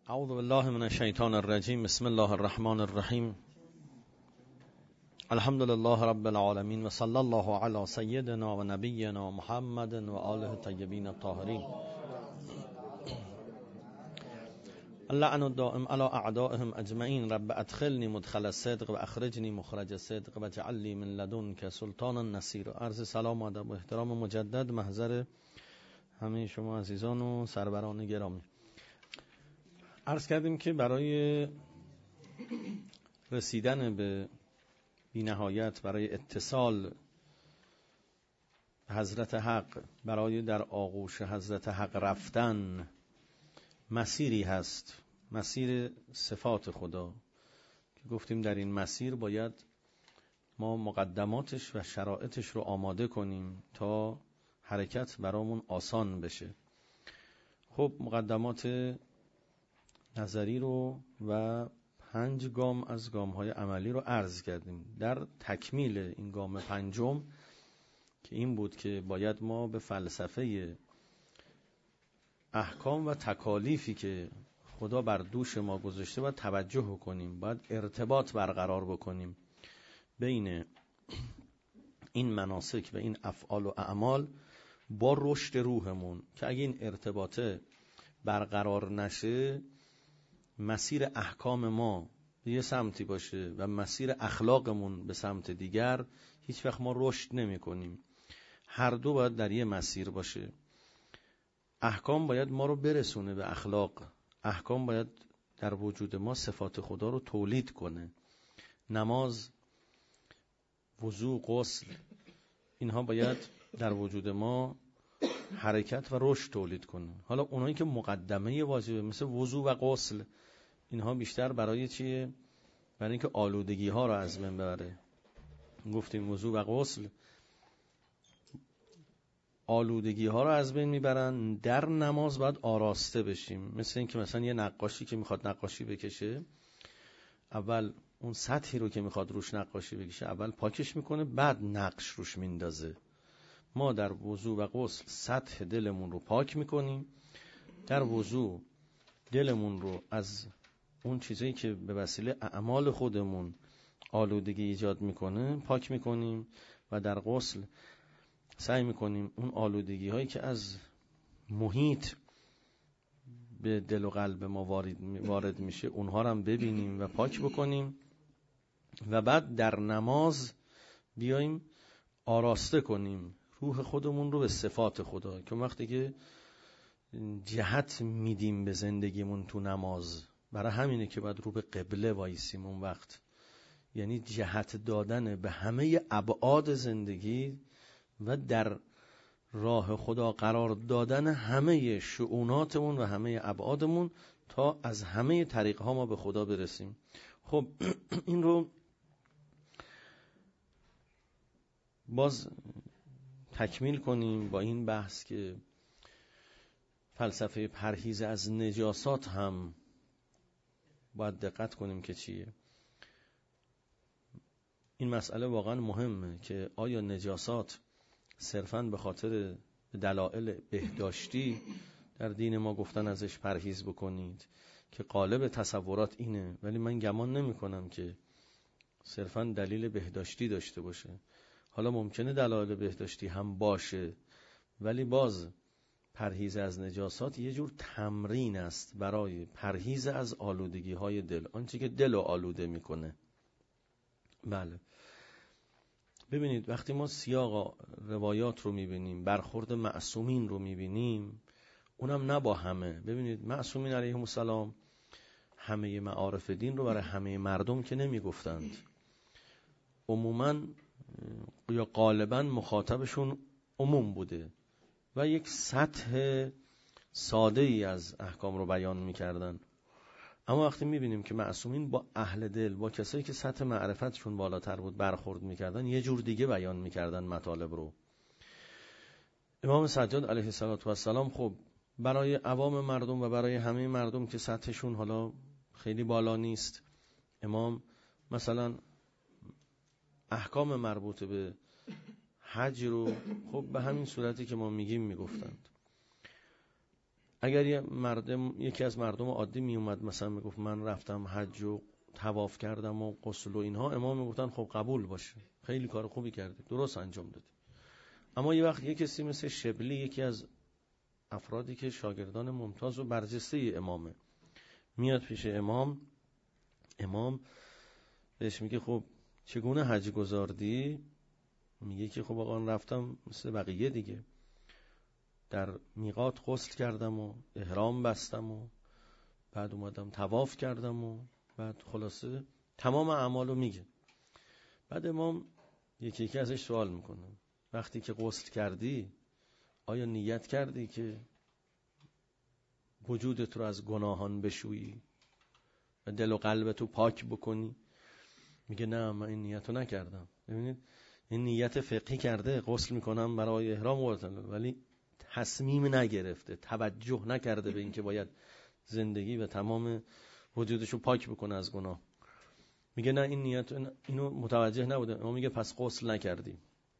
اعوذ بالله من الشیطان الرجیم. بسم الله الرحمن الرحیم. الحمد لله رب العالمین و صلی الله علی سیدنا و نبینا محمد و آله الطیبین الطاهرین. اللعن الدائم علی اعدائهم اجمعین. رب ادخلنی مدخل صدق و اخرجنی مخرج صدق و اجعل لی من لدنک سلطانا نصیرا. عرض سلام و ادب و احترام مجدد محضر همه شما عزیزان و سروران گرامی. عرض کردیم که برای رسیدن به بی‌نهایت، برای اتصال حضرت حق، برای در آغوش حضرت حق رفتن مسیری هست، مسیر صفات خدا که گفتیم در این مسیر باید ما مقدماتش و شرایطش رو آماده کنیم تا حرکت برامون آسان بشه. خب مقدمات نظری رو و 5 گام از گام‌های عملی رو عرض کردیم. در تکمیل این گام پنجم که این بود که باید ما به فلسفه احکام و تکالیفی که خدا بر دوش ما گذاشته باید توجه کنیم، باید ارتباط برقرار بکنیم بین این مناسک و این افعال و اعمال با رشد روحمون، که اگه این ارتباطه برقرار نشه، مسیر احکام ما به یه سمتی باشه و مسیر اخلاقمون به سمت دیگر، هیچ وقت ما رشد نمی کنیم. هر دو باید در یه مسیر باشه. احکام باید ما رو برسونه به اخلاق، احکام باید در وجود ما صفات خدا رو تولید کنه. نماز، وضو، غسل، اینها باید در وجود ما حرکت و رشد تولید کنه. حالا اونایی که مقدمه واجبه مثل وضو و غسل، اینها بیشتر برای چیه؟ برای اینکه آلودگی ها رو از بین ببره. گفتیم وضو و غسل آلودگی ها رو از بین میبرن. در نماز باید آراسته بشیم، مثل اینکه مثلا یه نقاشی که میخواد نقاشی بکشه، اول اون سطحی رو که میخواد روش نقاشی بکشه اول پاکش میکنه، بعد نقش روش میندازه. ما در وضو و غسل سطح دلمون رو پاک میکنیم. در وضو دلمون رو از اون چیزایی که به وسیله اعمال خودمون آلودگی ایجاد میکنه پاک میکنیم، و در غسل سعی میکنیم اون آلودگی هایی که از محیط به دل و قلب ما وارد میشه اونها رو هم ببینیم و پاک بکنیم، و بعد در نماز بیایم آراسته کنیم روح خودمون رو به صفات خدا، که وقتی که جهت میدیم به زندگیمون تو نماز، برای همینه که باید رو به قبله وایسیم اون وقت، یعنی جهت دادن به همه ابعاد زندگی و در راه خدا قرار دادن همه شؤوناتمون و همه ابعادمون تا از همه طریقها ما به خدا برسیم. خب این رو باز تکمیل کنیم با این بحث که فلسفه پرهیز از نجاسات هم باید دقت کنیم که چیه. این مسئله واقعا مهمه که آیا نجاسات صرفاً به خاطر دلایل بهداشتی در دین ما گفتن ازش پرهیز بکنید، که غالب تصورات اینه، ولی من گمان نمی کنم که صرفاً دلیل بهداشتی داشته باشه. حالا ممکنه دلایل بهداشتی هم باشه، ولی باز پرهیز از نجاسات یه جور تمرین است برای پرهیز از آلودگی های دل، آنچه که دل رو آلوده میکنه. بله، ببینید وقتی ما سیاق روایات رو میبینیم، برخورد معصومین رو میبینیم، اونم نه با همه. ببینید معصومین علیهم السلام همه معارف دین رو برای همه مردم که نمیگفتند، عموماً یا غالباً مخاطبشون عموم بوده و یک سطح ساده ای از احکام رو بیان میکردن. اما وقتی میبینیم که معصومین با اهل دل، با کسایی که سطح معرفتشون بالاتر بود برخورد میکردن، یه جور دیگه بیان میکردن مطالب رو. امام سجاد علیه السلام خب برای عوام مردم و برای همه مردم که سطحشون حالا خیلی بالا نیست، امام مثلا احکام مربوط به حج رو خب به همین صورتی که ما میگیم میگفتند. اگر یکی از مردم عادی می اومد مثلا میگفت من رفتم حج و طواف کردم و غسل و اینها، امام میگفتن خب قبول باشه، خیلی کار خوبی کردی، درست انجام دادی. اما یه وقت یک کسی مثل شبلی، یکی از افرادی که شاگردان ممتاز و برجسته امامه، میاد پیش امام بهش میگه خب چگونه حج گذاردی؟ میگه که خب آقا رفتم مثل بقیه دیگه، در میقات غسل کردم و احرام بستم و بعد اومدم طواف کردم و بعد خلاصه تمام اعمالو میگه. بعد امام یکی ازش سوال میکنه وقتی که غسل کردی آیا نیت کردی که وجودت رو از گناهان بشویی و دل و قلبتو پاک بکنی؟ میگه نه من این نیتو نکردم. ببینید این نیت فقهی کرده غسل میکنم برای احرام ولی تصمیم نگرفته، توجه نکرده به اینکه باید زندگی و تمام وجودشو پاک بکنه از گناه. میگه نه این نیت اینو متوجه نبوده. اما میگه پس غسل نکردی.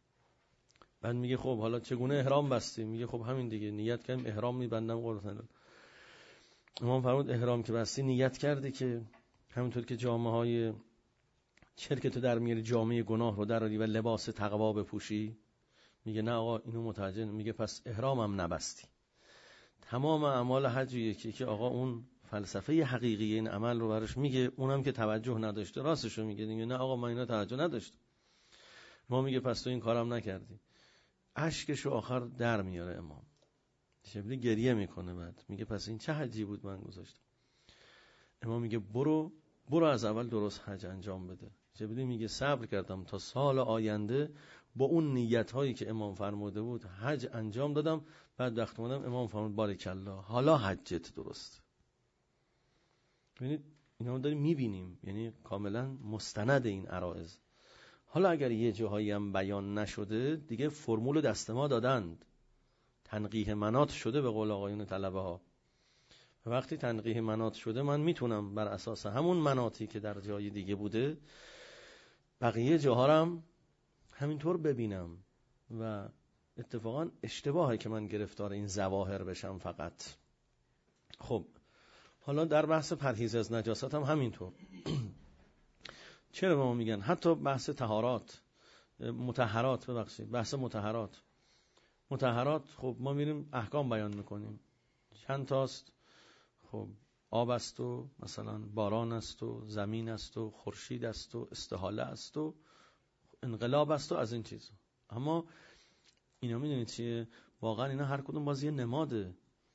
بعد میگه خب حالا چگونه احرام بستی؟ میگه خب همین دیگه نیت کردم احرام میبندم قرآن. امام فرمود احرام که بستی نیت کردی که همونطور که جامعه های شرکتو در میاری جامعه گناه رو دراری و لباس تقوا بپوشی؟ میگه نه آقا اینو متوجه. میگه پس احرامم نبستی. تمام اعمال حج یکی که آقا اون فلسفه حقیقی این عمل رو براش میگه، اونم که توجه نداشته راستشو میگه دیگه، نه آقا من اینا توجه نداشتم. ما میگه پس تو این کارم نکردی. اشکشو آخر در میاره امام. شبلی گریه میکنه. بعد میگه پس این چه حجی بود من گذاشتم؟ امام میگه برو از اول درست حج انجام بده. شبلی میگه صبر کردم تا سال آینده با اون نیت هایی که امام فرموده بود حج انجام دادم. بعد وقت اومدم امام فرمود بارکالله حالا حجت درست. ببینید اینا رو داریم میبینیم، یعنی کاملا مستند این عرائض. حالا اگر یه جاهایی هم بیان نشده دیگه فرمول دست ما دادند، تنقیح مناط شده به قول آقایون طلبه ها. وقتی تنقیح مناط شده من میتونم بر اساس همون مناطی که در جای دیگه بوده بقیه جاها هم همینطور ببینم و اتفاقا اشتباهه که من گرفتار این ظواهر بشم فقط. خب حالا در بحث پرهیز از نجاست هم همینطور. چرا به ما میگن حتی بحث طهارات مطهرات، ببخشید بحث مطهرات خب ما میریم احکام بیان میکنیم، چند تاست؟ خب آب است و مثلا باران است و زمین است و خورشید است و استحاله است و انقلاب است و از این چیزا. اما اینا میدونید چیه؟ واقعا اینا هر کدوم باز یه نماده،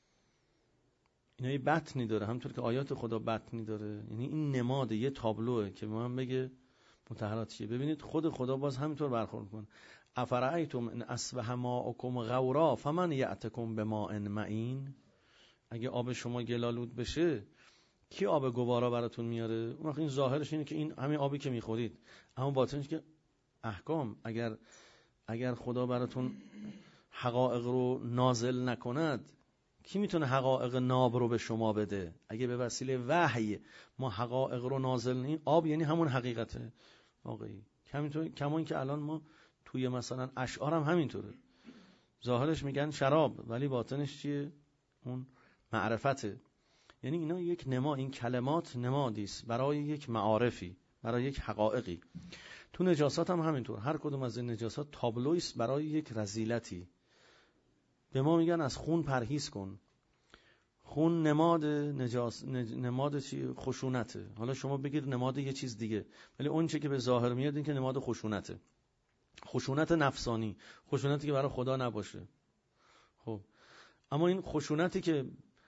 اینا یه بطنی داره، همونطور که آیات خدا بطنی داره. یعنی این نماده یه تابلوه که به من بگه مطهرات چیه. ببینید خود خدا باز همینطور برخورد میکنه. افرأیتم ان اصبح ماؤکم غورا فمن یأتکم بماء معین. اگه آب شما گلالود بشه کی آب گوارا براتون میاره؟ اون وقت این ظاهرش اینه که این همین آبی که میخورید، اما باطنش که احکام. اگر خدا براتون حقایق رو نازل نکند کی میتونه حقایق ناب رو به شما بده؟ اگه به وسیله وحی ما حقایق رو نازل نیم، آب یعنی همون حقیقته واقعی. کمان که الان ما توی مثلا اشعار هم همینطوره، ظاهرش میگن شراب ولی باطنش چیه؟ اون معرفته. یعنی اینا یک این کلمات نمادی است برای یک معارفی، برای یک حقایقی. تو نجاسات هم همینطور، هر کدوم از این نجاسات تابلویی است برای یک رذیلتی. به ما میگن از خون پرهیز کن. خون نماد نماد چی؟ خشونته. حالا شما بگید نماد یه چیز دیگه، ولی اون چه که به ظاهر میاد این که نماد خشونته. خشونت نفسانی، خشونتی که برای خدا نباشه. خب اما این خشونتی که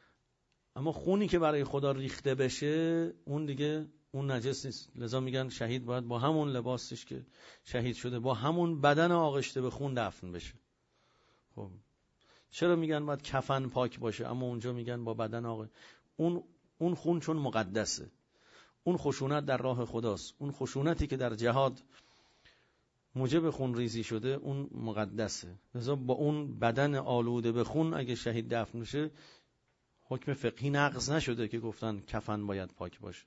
خونی که برای خدا ریخته بشه اون دیگه اون نجس نیست. لذا میگن شهید باید با همون لباسش که شهید شده با همون بدن آغشته به خون دفن بشه. خب چرا میگن باید کفن پاک باشه اما اونجا میگن با بدن اون خون چون مقدسه. اون خشونت در راه خداست. اون خشونتی که در جهاد موجب خون ریزی شده اون مقدسه. لذا با اون بدن آلوده به خون اگه شهید دفن بشه حکم فقهی نقض نشده که گفتن کفن باید پاک باشه.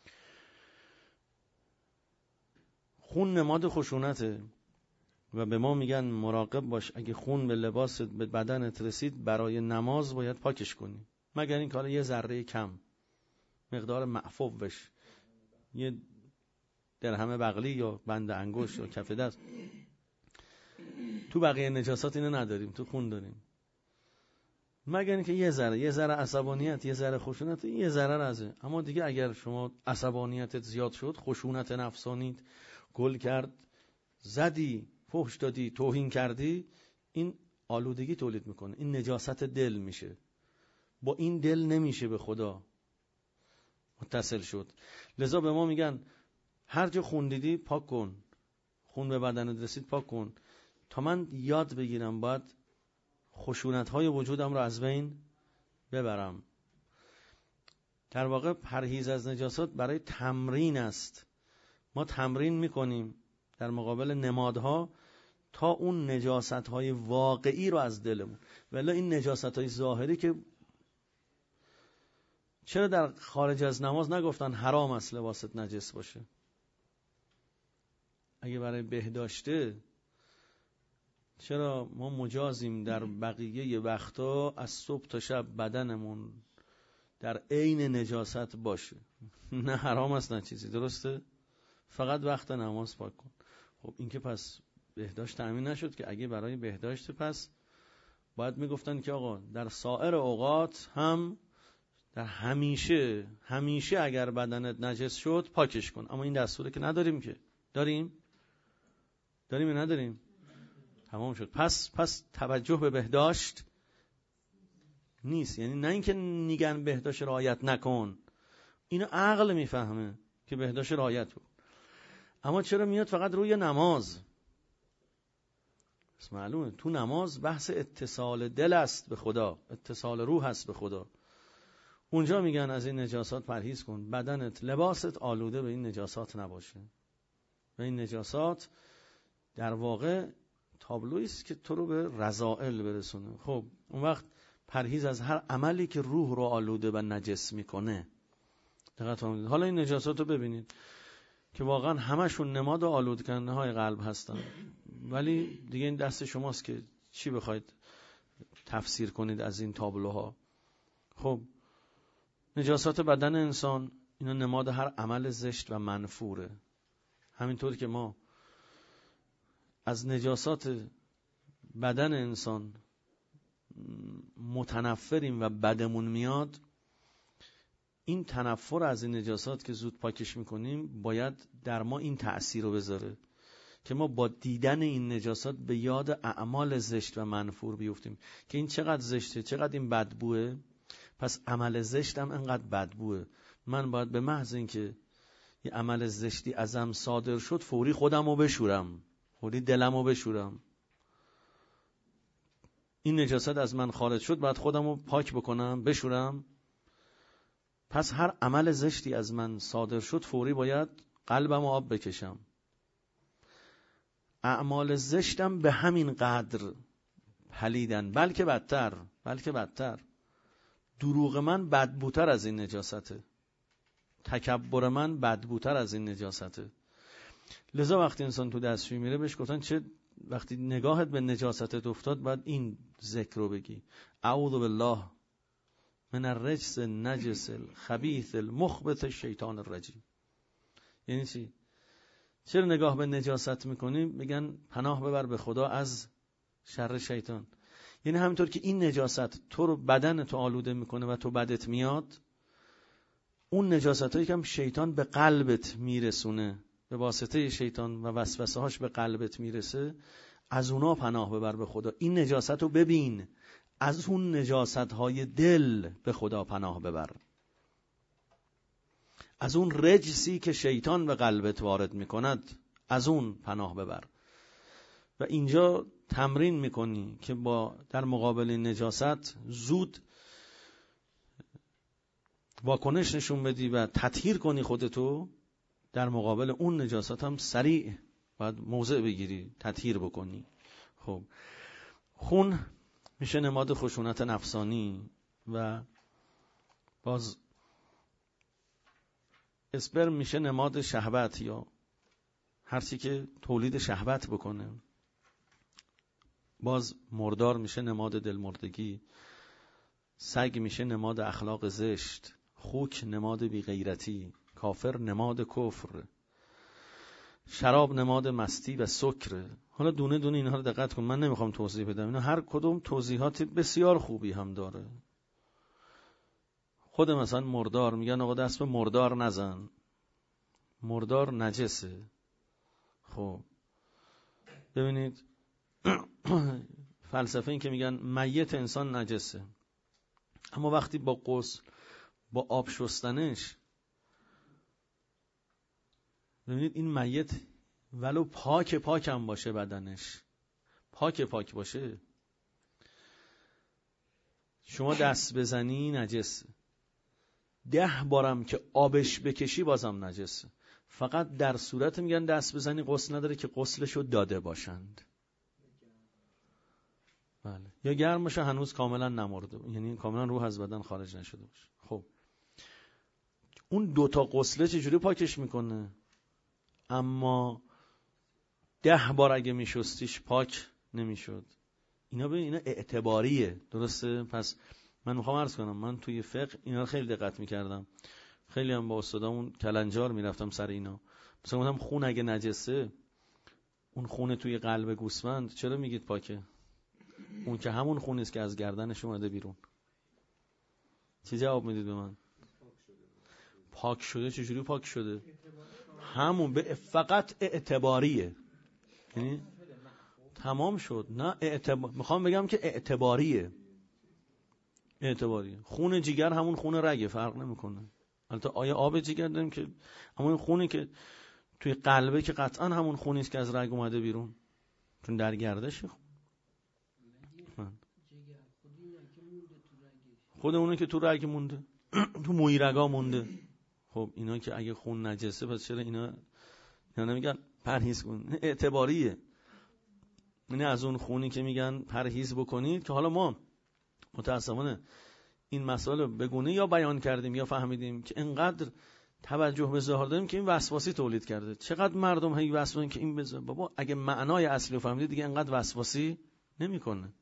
خون نماد خشونته و به ما میگن مراقب باش اگه خون به لباست به بدنت رسید برای نماز باید پاکش کنی. مگر این کار یه ذره کم مقدار معفوش، یه درهم بغلی یا بند انگشت یا کف دست. تو بقیه نجاسات اینو نداریم، تو خون داریم. مگر اینکه یه ذره عصبانیت، یه ذره خشونت، یه ذره رزه. اما دیگه اگر شما عصبانیتت زیاد شد، خشونت نفسانیت گل کرد، زدی، فحش دادی، توهین کردی، این آلودگی تولید میکنه. این نجاست دل میشه. با این دل نمیشه به خدا متصل شد. لذا به ما میگن هر جا خون دیدی پاک کن، خون به بدنت رسید پاک کن، تا من یاد بگیرم باید خشونت‌های وجودم رو از بین ببرم. در واقع پرهیز از نجاسات برای تمرین است. ما تمرین میکنیم در مقابل نمادها تا اون نجاست‌های واقعی رو از دلمون. ولی این نجاست‌های ظاهری که چرا در خارج از نماز نگفتن حرام است لباست نجس باشه؟ اگه برای بهداشته، چرا ما مجازیم در بقیه وقتا از صبح تا شب بدنمون در عین نجاست باشه؟ نه حرام است نه چیزی، درسته؟ فقط وقت نماز پاک کن. خب این که پس بهداشت تأمین نشد که. اگه برای بهداشت پس باید میگفتن که آقا در سایر اوقات هم، در همیشه اگر بدنت نجس شد پاکش کن. اما این دستوره که نداریم که. داریم یا نداریم؟ تمام شد. پس توجه به بهداشت نیست. یعنی نه اینکه میگن بهداشت رعایت نکن، اینو عقل میفهمه که بهداشت رعایت کن. اما چرا میاد فقط روی نماز؟ بس معلومه تو نماز بحث اتصال دل است به خدا، اتصال روح است به خدا. اونجا میگن از این نجاسات پرهیز کن، بدنت، لباست آلوده به این نجاسات نباشه. و این نجاسات در واقع تابلویی است که تو رو به رذائل برسونه. خب اون وقت پرهیز از هر عملی که روح رو آلوده و نجس میکنه. دقت کنید. حالا این نجاسات رو ببینید که واقعا همشون نماد آلود کننده های قلب هستن، ولی دیگه این دست شماست که چی بخواید تفسیر کنید از این تابلوها. خب نجاسات بدن انسان اینا نماد هر عمل زشت و منفوره. همینطور که ما از نجاسات بدن انسان متنفریم و بدمون میاد، این تنفر از این نجاسات که زود پاکش میکنیم باید در ما این تأثیر رو بذاره که ما با دیدن این نجاسات به یاد اعمال زشت و منفور بیفتیم که این چقدر زشته، چقدر این بدبوه، پس عمل زشتم انقدر بدبوه. من باید به محض اینکه یه عمل زشتی ازم صادر شد فوری خودم رو بشورم، فوری دلم رو بشورم. این نجاست از من خارج شد، باید خودم رو پاک بکنم، بشورم. پس هر عمل زشتی از من صادر شد فوری باید قلبم رو آب بکشم. اعمال زشتم به همین قدر پلیدن، بلکه بدتر. دروغ من بدبوتر از این نجاسته، تکبر من بدبوتر از این نجاسته. لذا وقتی انسان تو دستشویی میره بهش گفتن وقتی نگاهت به نجاستت افتاد باید این ذکر رو بگی: اعوذ بالله من الرجس النجس الخبیث المخبث الشیطان الرجیم. یعنی چی؟ چرا نگاه به نجاست میکنیم؟ میگن پناه ببر به خدا از شر شیطان. یعنی همینطور که این نجاست تو رو، بدن تو آلوده میکنه و تو بدت میاد، اون نجاست هایی که هم شیطان به قلبت میرسونه، به واسطه شیطان و وسوسه هاش به قلبت میرسه، از اونا پناه ببر به خدا. این نجاست رو ببین، از اون نجاست های دل به خدا پناه ببر، از اون رجسی که شیطان به قلبت وارد میکند از اون پناه ببر. و اینجا تمرین میکنی که در مقابل نجاست زود واکنش نشون بدی و تطهیر کنی خودتو. در مقابل اون نجاست هم سریع باید موضع بگیری، تطهیر بکنی. خب خون میشه نماد خشونت نفسانی و باز اسپرم میشه نماد شهوت یا هر چی که تولید شهوت بکنه. باز مردار میشه نماد دلمردگی. سگ میشه نماد اخلاق زشت، خوک نماد بیغیرتی، کافر نماد کفر، شراب نماد مستی و سکر. حالا دونه دونه اینها رو دقت کن، من نمیخوام توضیح بدم، اینا هر کدوم توضیحات بسیار خوبی هم داره. خود مثلا مردار میگن آقا دست به مردار نزن، مردار نجسه. خب ببینید فلسفه این که میگن میت انسان نجسه، اما وقتی با غسل با آب شستنش، ببینید این میت ولو پاک هم باشه، بدنش پاک باشه، شما دست بزنی نجسه، 10 بارم که آبش بکشی بازم نجسه. فقط در صورت میگن دست بزنی غسل نداره که غسلشو داده باشند. بله. یا گرم باشه هنوز کاملا نمرده، یعنی کاملا روح از بدن خارج نشده باشه. خب اون 2 غسله چجوری پاکش میکنه؟ اما 10 بار اگه میشستیش پاک نمیشد. اینا ببین اینا اعتباریه، درسته؟ پس من میخوام عرض کنم، من توی فقه اینا خیلی دقت میکردم، خیلی هم با استادامون کلنجار میرفتم سر اینا. مثلا گفتم خون اگه نجسه، اون خون توی قلب گوسفند چرا میگید پاکه؟ اون که همون خونی است که از گردنش اومده بیرون. چی جواب میدید به من؟ پاک شده. چجوری پاک شده؟ همون به فقط اعتباریه، یعنی تمام شد. نه میخوام بگم که اعتباریه. خون جگر همون خون رگه، فرق نمیکنه. البته آیا آب جگر داریم که، اما این خونی که توی قلبه که قطعا همون خونی است که از رگ اومده بیرون، چون در گردشه. خود اونه که تو رگ مونده، تو موی رگا مونده. خب اینا که اگه خون نجسه، پس چرا اینا نمیگن پرهیز کن؟ اعتباریه. یعنی از اون خونی که میگن پرهیز بکنید، که حالا ما متاسفانه این مسائل به گونه یا بیان کردیم یا فهمیدیم که انقدر توجه به ظاهر داریم که این وسواسی تولید کرده. چقدر مردم هی وسواسن که این بذار بابا، اگه معنای اصلی رو فهمیدید دیگه انقدر وسواسی نمیکنه.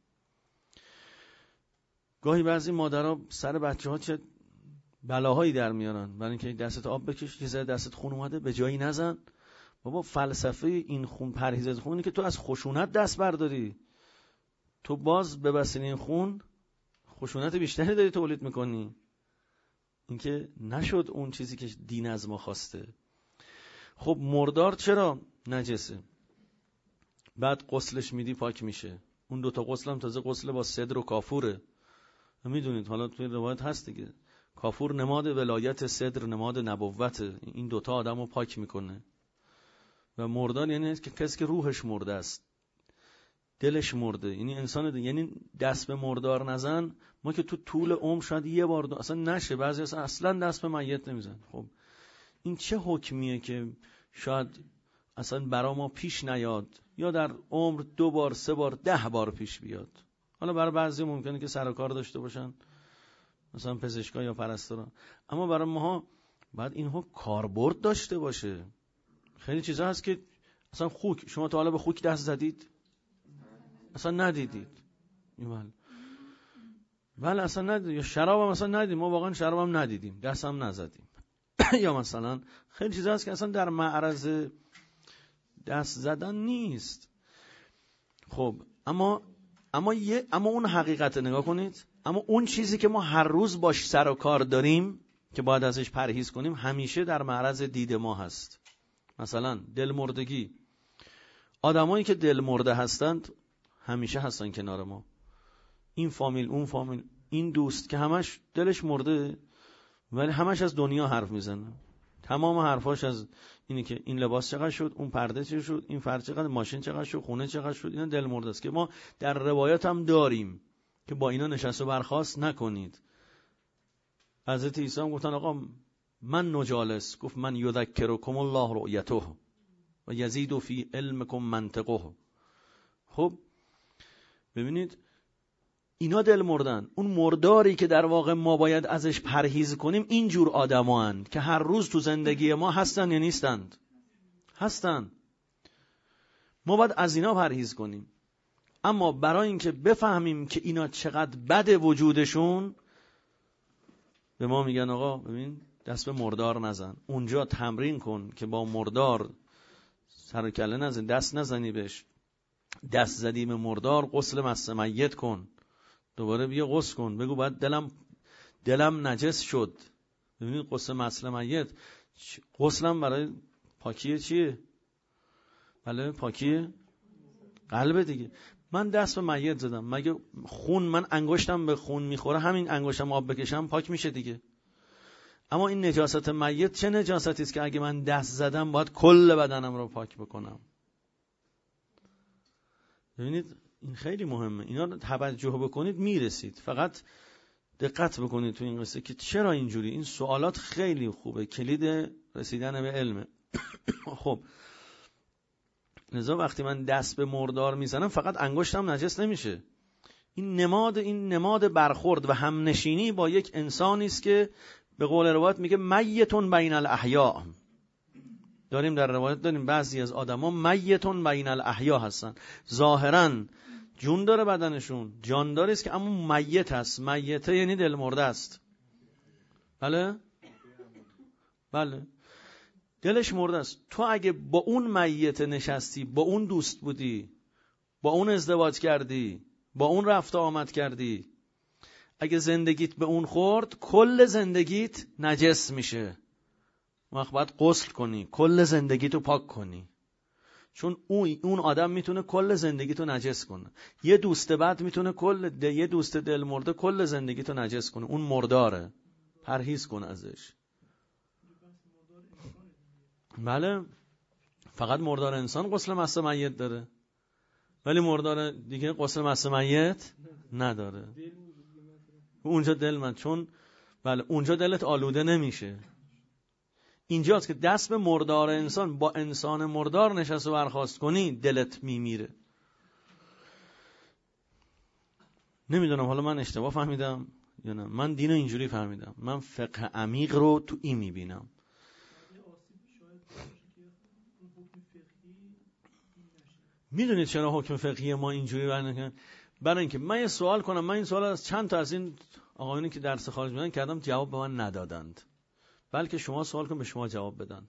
گاهی بعضی مادرها سر بچه‌ها چه بلاهایی در میارن، برای اینکه دستت آب بکش، یه ذره دستت خون اومده به جایی نزن. بابا فلسفه این خون پرهیز از خونی که تو از خشونت دست برداری، تو باز به وسیله این خون خشونت بیشتری داری تولید میکنی. اینکه نشد اون چیزی که دین از ما خواسته. خب مردار چرا نجسه؟ بعد غسلش میدی پاک میشه. اون 2 غسل هم تازه غسل با سدر و کافوره. میدونید حالا توی روایت هست دیگه، کافور نماد ولایت، سدر نماد نبوت. این 2 آدمو پاک میکنه. و مردار یعنی که کسی که روحش مرده است، دلش مرده، یعنی انسان ده. یعنی دست به مردار نزن. ما که تو طول عمر شاید 1 بار اصلا نشه، بعضی اصلا دست به میت نمیزن. خب این چه حکمیه که شاید اصلا برا ما پیش نیاد، یا در عمر 2 بار 3 بار 10 بار پیش بیاد. حالا برای بعضی ممکنه که سر و کار داشته باشن، مثلا پزشکا یا پرستارا، اما برای ماها باید اینها کاربرد داشته باشه. خیلی چیزا هست که اصلا خوک، شما تا حالا به خوک دست زدید؟ اصلا ندیدید. بله اصلا ندیدید. یا شراب هم اصلا ندیدیم، ما واقعا شراب هم ندیدیم، دست هم نزدیم. یا مثلا خیلی چیزا هست که اصلا در معرض دست زدن نیست. خب اما اون حقیقت نگاه کنید. اما اون چیزی که ما هر روز باش سر و کار داریم که باید ازش پرهیز کنیم، همیشه در معرض دید ما هست. مثلا دلمردگی. آدمایی که دلمرده هستند همیشه هستن کنار ما. این فامیل، اون فامیل، این دوست که همش دلش مرده ولی همش از دنیا حرف میزنه. تمام حرفاش از اینه که این لباس چقدر شد، اون پرده چقدر شد، این فرد چقدر، ماشین چقدر شد، خونه چقدر شد. اینا دلمرده است که ما در روایت هم داریم که با اینا نشست و برخاست نکنید. حضرت عیسی هم گفتن آقا من نجالس، گفت من یذکرکم الله رؤیته و یزید فی علمکم منطقه. خب ببینید اینا دل مردن. اون مرداری که در واقع ما باید ازش پرهیز کنیم اینجور آدما هستند که هر روز تو زندگی ما هستن یا نیستند؟ هستن. ما باید از اینا پرهیز کنیم. اما برای اینکه بفهمیم که اینا چقدر بده وجودشون، به ما میگن آقا ببین دست به مردار نزن، اونجا تمرین کن که با مردار سر و کله نزن، دست نزنی بهش. دست زدی به مردار غسل مس میت کن، دوباره بیا غسل کن، بگو بعد دلم نجس شد. ببینید غسل مس میت، غسلم برای پاکی چیه؟ بله پاکی قلب دیگه. من دست به میت زدم، مگه خون، من انگشتم به خون میخوره، همین انگشتم آب بکشم پاک میشه دیگه. اما این نجاست میت چه نجاستی است که اگه من دست زدم باید کل بدنم رو پاک بکنم؟ ببینید این خیلی مهمه، اینا رو توجه بکنید میرسید. فقط دقت بکنید تو این قصه که چرا اینجوری. این سوالات خیلی خوبه، کلید رسیدن به علمه. خب لذا وقتی من دست به مردار میزنم فقط انگشتم نجس نمیشه. این نماد برخورد و همنشینی با یک انسانی است که به قول روایت میگه میتون بین الاحیا. داریم در روایت داریم بعضی از آدما میتون بین الاحیا هستن، ظاهرا جون داره بدنشون، جانداری است که اما میت هست. میته یعنی دل مرده است. بله دلش مرده است. تو اگه با اون میت نشستی، با اون دوست بودی، با اون ازدواج کردی، با اون رفت آمد کردی، اگه زندگیت به اون خورد کل زندگیت نجس میشه. وقت باید غسل کنی، کل زندگیتو پاک کنی، چون اون آدم میتونه کل زندگیتو نجس کنه. یه دوست بد میتونه یه دوست دل مرده کل زندگیتو نجس کنه. اون مرداره، پرهیز کن ازش. بله فقط مردار انسان غسل مس میت داره، ولی مردار دیگه غسل مس میت نداره. اونجا دل من، چون بله اونجا دلت آلوده نمیشه. اینجاست که دست به مردار انسان، با انسان مردار نشست و برخاست کنی دلت میمیره. نمیدونم حالا من اشتباه فهمیدم یا نه. من دین اینجوری فهمیدم، من فقه عمیق رو تو این میبینم. میدونید چرا حکم فقهی ما اینجوری برنکنه؟ برای اینکه من یه سوال کنم، من این سوال از چند تا از این آقایونی که درس خارج میدن کردم، جواب به من ندادند، بلکه شما سوال کن به شما جواب بدن.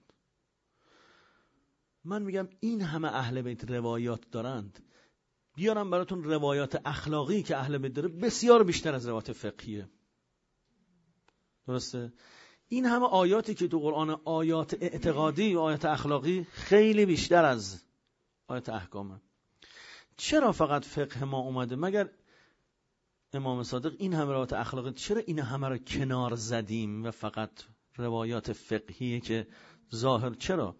من میگم این همه اهل بیت روایات دارند، بیارم براتون روایات اخلاقی که اهل بیت داره بسیار بیشتر از روایات فقهیه. درسته؟ این همه آیاتی که تو قرآن، آیات اعتقادی و آیات اخلاقی خیلی بیشتر از آیات احکامه. چرا فقط فقه ما اومده؟ مگر امام صادق این همه روایات اخلاقی، چرا این همه رو کنار زدیم و فقط روایات فقهیه که ظاهر؟ چرا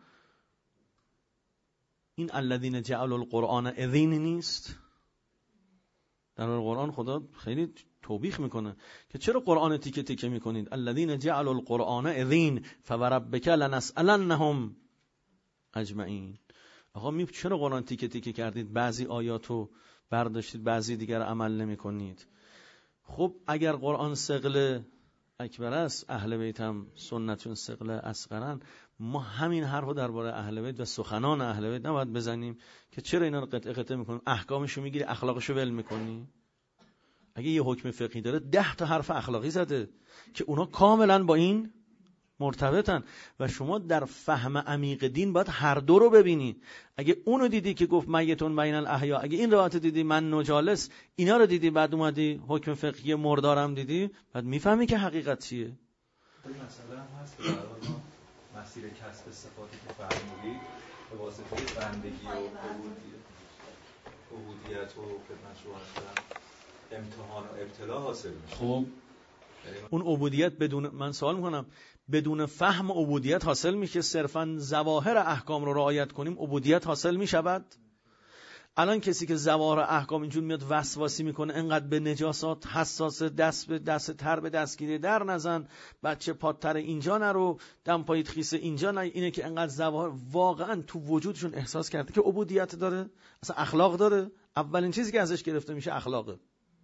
این الذین جعلوا القرآن عضین نیست؟ در قرآن خدا خیلی توبیخ میکنه که چرا قرآن تیکه تیکه میکنید. الذین جعلوا القرآن عضین فوربک لنسألنهم اجمعین. آقا چرا قرآن تیکه تیکه کردید؟ بعضی آیاتو برداشتید، بعضی دیگر عمل نمیکنید. خب اگر قرآن ثقل اکبر است، اهل بیت هم سنتون ثقل اصغرن، ما همین حرفو درباره اهل بیت و سخنان اهل بیت نباید بزنیم که چرا اینا رو قطعه قطعه میکنیم؟ احکامشو میگیری، اخلاقشو ول میکنی. اگه یه حکم فقهی داره 10 تا حرف اخلاقی زده که اونا کاملا با این مرتبطن و شما در فهم عمیق دین باید هر دو رو ببینی. اگه اونو دیدی که گفت میتون بین الاحیا، اگه این روایت دیدی من نجالس، اینا رو دیدی، بعد اومدی حکم فقهی مردارم دیدی، بعد میفهمی که حقیقت چیه. این مسئله هم هست که برای ما مسیر کسب صفاتی که فرمودید به واسطه بندگی و عبودیت و خدمت شما هستن امتحان و ابتلا حاصل میشه. خب اون عبودیت بدون، من سوال میکنم، بدون فهم عبودیت حاصل میشه؟ صرفا ظواهر احکام رو رعایت کنیم عبودیت حاصل میشود؟ الان کسی که ظواهر احکام اینجور میاد وسواسی میکنه، انقدر به نجاسات حساس، دست به دست، تر به دستگیری در نزن، بچه پاتر اینجا نرو، دم پاییت خیسه اینجا نه، اینه که انقدر ظواهر واقعا تو وجودشون احساس کرده که عبودیت داره، اصلا اخلاق داره. اولین چیزی که ازش گرفته میشه اخلاقه،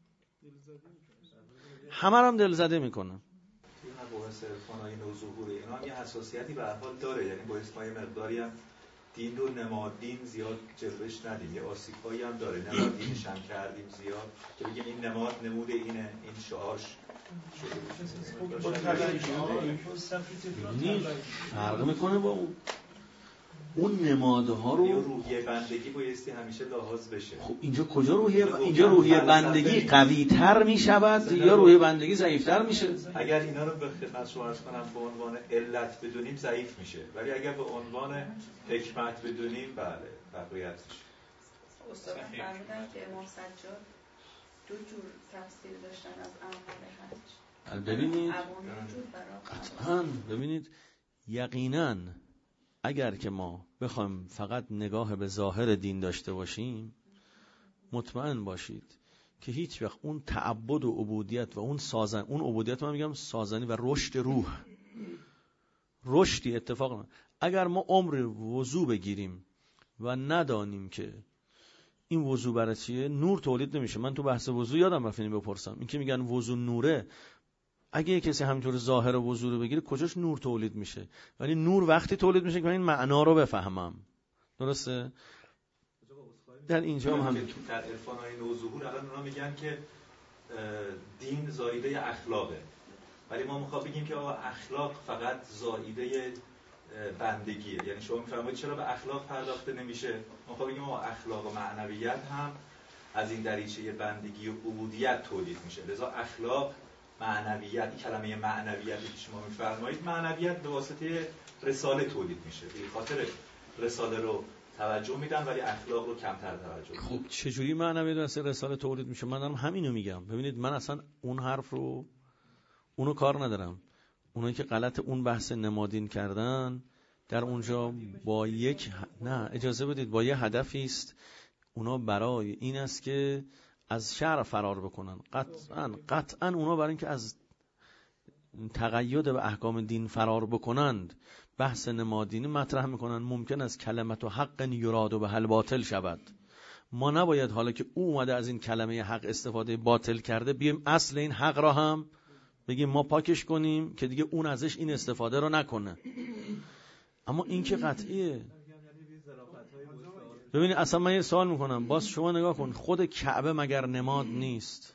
همه هم دلزده میکنه. توی مباحث عرفانی و ظهور اینا یه حساسیتی به هر حال داره، یعنی باعث ما یه مقداری هم دین رو نمادین زیاد جلوش ندیم، یه آسیب‌هایی هم داره. نمادینش هم کردیم زیاد که بگیم این نماد نمود اینه، این شعارش فرق میکنه با اون نمادها رو. روحیه بندگی بایستی همیشه لحاظ بشه. خب اینجا کجا روحیه بندگی قوی تر می شود یا روحیه بندگی ضعیف تر میشه؟ اگر اینا رو به خدمت شما عرض کنم به عنوان علت بدونیم ضعیف میشه، ولی اگر به عنوان حکمت بدونیم بله تقویت میشه. استاد فرمودن که امام سجاد دو جور تفسیر داشتن از اعمال حج. ببینید قطعاً ببینید یقیناً اگر که ما بخوایم فقط نگاه به ظاهر دین داشته باشیم مطمئن باشید که هیچ وقت اون تعبد و عبودیت و اون عبودیت من میگم سازنی و رشد روح رشدی اتفاق نمیفته. اگر ما عمر وضو بگیریم و ندانیم که این وضو برای چیه، نور تولید نمیشه. من تو بحث وضو یادم رفت اینو بپرسم، این که میگن وضو نوره، اگه کسی همینطور ظاهر وضو رو بگیره کجاش نور تولید میشه؟ ولی نور وقتی تولید میشه که من این معنا رو بفهمم. درسته؟ در اینجا هم در عرفان‌های نوظهور الان اونا میگن که دین زایده اخلاقه، ولی ما میخوام بگیم که آقا اخلاق فقط زایده بندگیه. یعنی شما میفرمایید چرا به اخلاق پرداخته نمیشه؟ ما میخوام بگیم آقا اخلاق و معنویت هم از این دریچه بندگی و عبودیت تولید میشه. لذا اخلاق معنویت، این کلمه معنویتی که شما میفرمایید، معنویت به واسطه رساله تولید میشه. به خاطر رساله رو توجه میدن ولی اخلاق رو کمتر توجه میدن. خب چجوری معنویت به واسطه رساله تولید میشه؟ من دارم همینو میگم. ببینید من اصلا اون حرف رو اونو کار ندارم. اونایی که غلط اون بحث نمادین کردن در اونجا با نه اجازه بدید، با یه هدفی است. اونا برای این است که از شرع فرار بکنن. قطعاً اونا برای اینکه از تقید به احکام دین فرار بکنند بحث نمادینی مطرح میکنن. ممکن است کلمت و حق یراد و به حل باطل شود. ما نباید حالا که او اومده از این کلمه حق استفاده باطل کرده بیم اصل این حق را هم بگیم ما پاکش کنیم که دیگه اون ازش این استفاده رو نکنه. اما این که قطعیه. ببینید اصلا من یه سوال میکنم، باز شما نگاه کن، خود کعبه مگر نماد نیست؟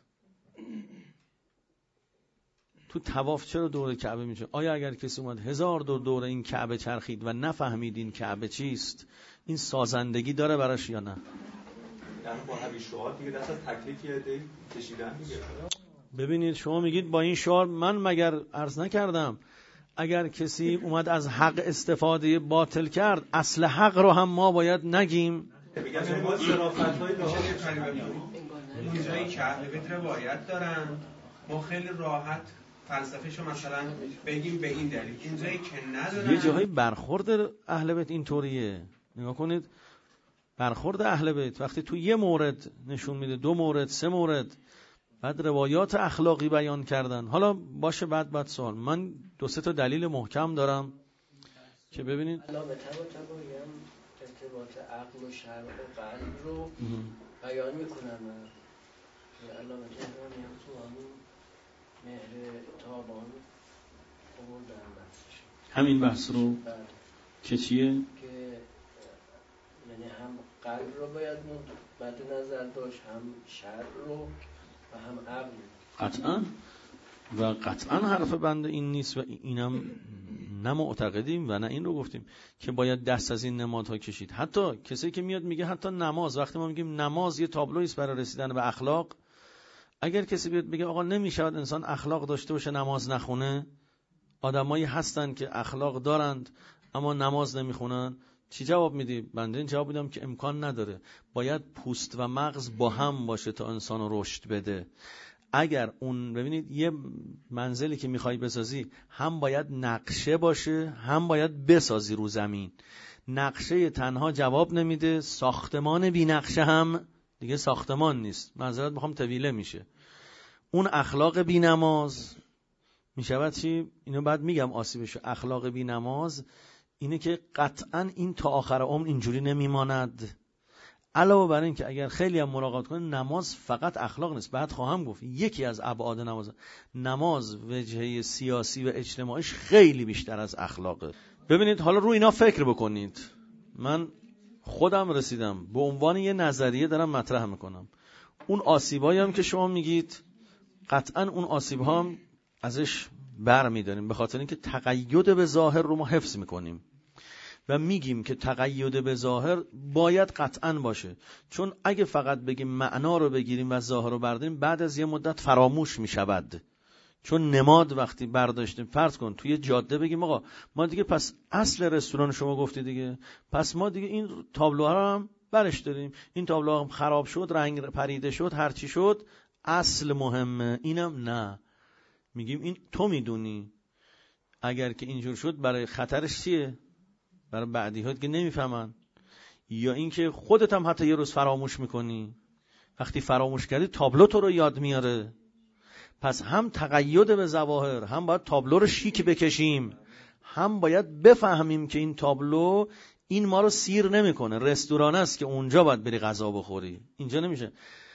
تو طواف چرا دور کعبه میشه؟ آیا اگر کسی اومد 1000 دور این کعبه چرخید و نفهمید این کعبه چیست، این سازندگی داره براش یا نه؟ یعنی با همین شعار دیگه دست از تکلیف یه دی کشیدن دیگه. ببینید شما میگید با این شعار، من مگر عرض نکردم اگر کسی اومد از حق استفاده باطل کرد اصل حق رو هم ما باید نگیم؟ میگن ما صرافت‌های اینجایی که اهل بیت روایت دارن، ما خیلی راحت فلسفه‌شو مثلا بگیم به این دلیل. اینجایی که ندارن، یه جاهای برخورد اهل بیت اینطوریه. نگاه کنید برخورد اهل بیت وقتی تو یه مورد نشون میده، 2 مورد 3 مورد بعد روایات اخلاقی بیان کردن. حالا باشه بعد سوال، من 2-3 تا دلیل محکم دارم که ببینید علامه طباطبایی هم ارتباط عقل و شرع و قلب رو بیان میکنن. علامه طباطبایی هم تو همون مهر تابان آوردن بحثش، همین بحث رو که چیه؟ که یعنی هم قلب رو باید مد نظر داشت، هم شرع رو و هم عقل. قطعاً حرف بنده این نیست و اینم نه معتقدیم و نه این رو گفتیم که باید دست از این نمادها کشید. حتی کسی که میاد میگه حتی نماز، وقتی ما میگیم نماز یه تابلویی است برای رسیدن به اخلاق، اگر کسی بیاد بگه آقا نمیشود انسان اخلاق داشته باشه نماز نخونه، آدمایی هستن که اخلاق دارند اما نماز نمیخونن، چی جواب میدی؟ بنده این جواب میدم که امکان نداره. باید پوست و مغز با هم باشه تا انسان رو رشد بده. اگر اون ببینید یه منزلی که میخوای بسازی هم باید نقشه باشه هم باید بسازی رو زمین. نقشه تنها جواب نمیده، ساختمان بی نقشه هم دیگه ساختمان نیست. معذرت میخوام طویله میشه. اون اخلاق بی نماز میشود چی؟ اینو بعد میگم آسیبش. اخلاق بی نماز اینه که قطعاً این تا آخر عمر اینجوری نمیماند. علاوه بر این که اگر خیلی هم مراقبت کنه، نماز فقط اخلاق نیست. بعد خواهم گفت یکی از ابعاد نماز وجهه سیاسی و اجتماعیش خیلی بیشتر از اخلاقه. ببینید حالا رو اینا فکر بکنید. من خودم رسیدم به عنوان یه نظریه دارم مطرح میکنم. اون آسیبایی هم که شما میگید قطعا اون آسیب ها هم ازش بر میداریم، به خاطر اینکه تقید به ظاهر رو ما حفظ میکنیم و میگیم که تقید به ظاهر باید قطعا باشه، چون اگه فقط بگیم معنا رو بگیریم و ظاهر رو برداریم بعد از یه مدت فراموش میشود. چون نماد وقتی برداشتیم، فرض کن توی جاده بگیم آقا ما دیگه پس اصل رستوران شما گفتی دیگه، پس ما دیگه این تابلوها رو هم برش داریم، این تابلوها هم خراب شد، رنگ پریده شد، هر چی شد، اصل مهمه. اینم نه، میگیم این تو میدونی اگر که اینجور شد برای خطرش چیه، برای بعدی ها که نمیفهمن، یا اینکه خودت هم حتی یه روز فراموش میکنی، وقتی فراموش کردی تابلو تو رو یاد میاره. پس هم تقید به ظواهر، هم باید تابلو رو شیک بکشیم، هم باید بفهمیم که این تابلو این ما رو سیر نمیکنه، رستوران است که اونجا باید بری غذا بخوری، اینجا نمیشه.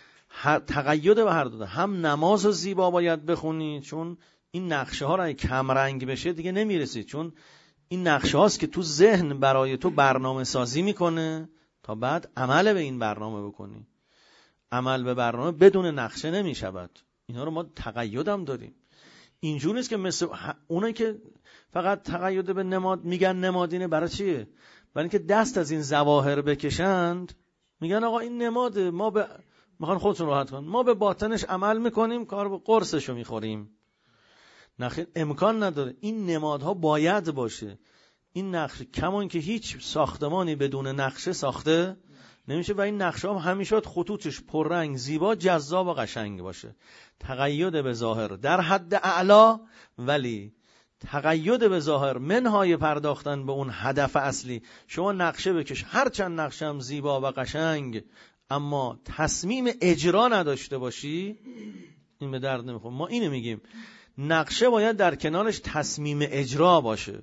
تقید به هر دو، هم نماز رو زیبا باید بخونی، چون این نقشه ها رو کم رنگ بشه دیگه نمیرسی، چون این نقشه هاست که تو ذهن برای تو برنامه سازی میکنه تا بعد عمل به این برنامه بکنی. عمل به برنامه بدون نقشه نمیشود. اینا رو ما تقید هم داریم. اینجور نیست که مثل اونایی که فقط تقید به نماد میگن نمادینه، برای چیه؟ برای اینکه دست از این ظواهر بکشند، میگن آقا این نماده، ما به میخوان خودتون راحت کن، ما به باطنش عمل میکنیم، کار به قرصشو میخوریم. نخیر، امکان نداره. این نمادها باید باشه. این نقشه، کمان که هیچ ساختمانی بدون نقشه ساخته نمیشه و این نقشه هم همیشه خطوطش پررنگ، زیبا، جذاب و قشنگ باشه. تقید به ظاهر در حد اعلا، ولی تقید به ظاهر منهای پرداختن به اون هدف اصلی. شما نقشه بکش، هر چند نقشه هم زیبا و قشنگ، اما تصمیم اجرا نداشته باشی، این به درد نمیخوره. ما اینو میگیم نقشه باید در کنارش تصمیم اجرا باشه.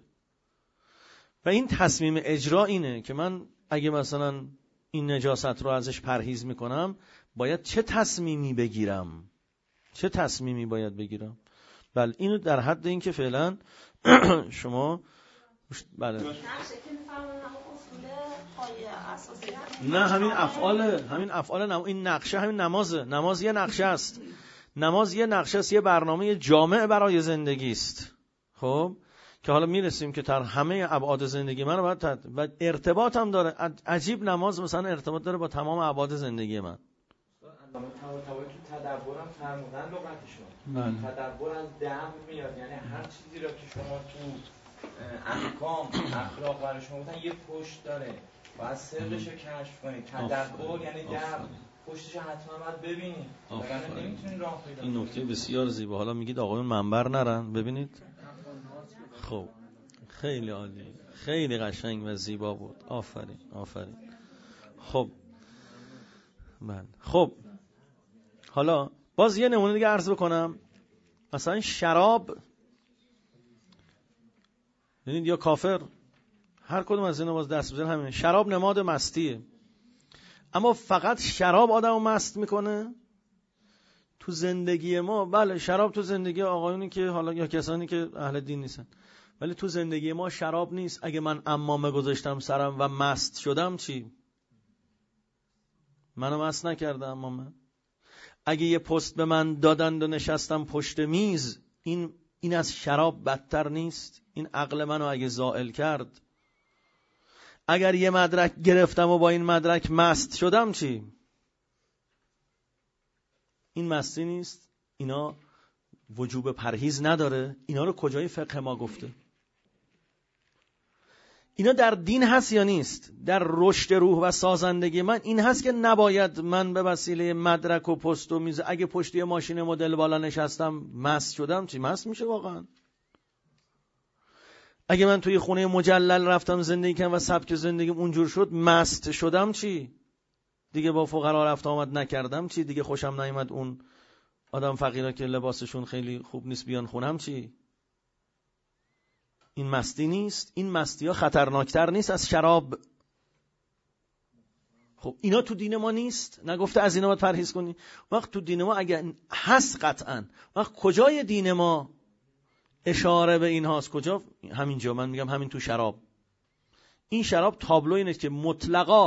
و این تصمیم اجرا اینه که من اگه مثلا این نجاست رو ازش پرهیز میکنم، باید چه تصمیمی بگیرم، چه تصمیمی باید بگیرم. بله، اینو در حد این که فعلا شما بله نه، همین افعال این نقشه، همین نماز یه نقشه است. نماز یه نقشه است، یه برنامه جامع برای زندگی است. خب که حالا میرسیم که در همه ابعاد زندگی من باید و ارتباط هم داره. عجیب نماز مثلا ارتباط داره با تمام ابعاد زندگی من. تو تدبرم فرمودن لغتشون. تدبر از دم میاد، یعنی هر چیزی را که شما تو احکام اخلاق برای شما بودن یه پشت داره، باید سرش رو کشف کنید. تدبر یعنی دم، پشتش حتما باید ببینید، وگرنه نمیتونید راه پیدا کنید. این نکته بسیار زیبا. حالا میگید آقایون منبر نرن ببینید. خب خیلی عالی، خیلی قشنگ و زیبا بود. آفرین. خب من حالا باز یه نمونه دیگه عرض بکنم. مثلا شراب، ببینید، یا کافر، هر کدوم از اینا باز دست بزنید همینه. شراب نماد مستیه، اما فقط شراب آدمو مست میکنه؟ تو زندگی ما بله شراب تو زندگی آقایونی که حالا یا کسانی که اهل دین نیستن، ولی تو زندگی ما شراب نیست. اگه من عمامه گذاشتم سرم و مست شدم چی؟ منو مست نکرده عمامه. اگه یه پست به من دادند و نشستم پشت میز، این از شراب بدتر نیست؟ این عقل منو اگه زائل کرد. اگر یه مدرک گرفتم و با این مدرک مست شدم چی؟ این مستی نیست؟ اینا وجوب پرهیز نداره؟ اینا رو کجای فقه ما گفته؟ اینا در دین هست یا نیست؟ در رشد روح و سازندگی من این هست که نباید من به وسیله مدرک و پست و میز، اگه پشتی ماشین مدل بالا نشستم مست شدم چی؟ مست میشه واقعا؟ اگه من توی خونه مجلل رفتم زندگی کردم و سبک زندگیم اونجور شد مست شدم چی؟ دیگه با فقرا رفت آمد نکردم چی؟ دیگه خوشم نیامد اون آدم فقیرا که لباسشون خیلی خوب نیست بیان خونم چی؟ این مستی نیست؟ این مستی ها خطرناکتر نیست از شراب؟ خب اینا تو دین ما نیست؟ نگفته از اینا باید پرهیز کنی؟ وقت تو دین ما اگه هست قطعا، وقت کجای دین ما اشاره به این هاست؟ کجا؟ همینجا. من میگم همین تو شراب. این شراب تابلو اینه که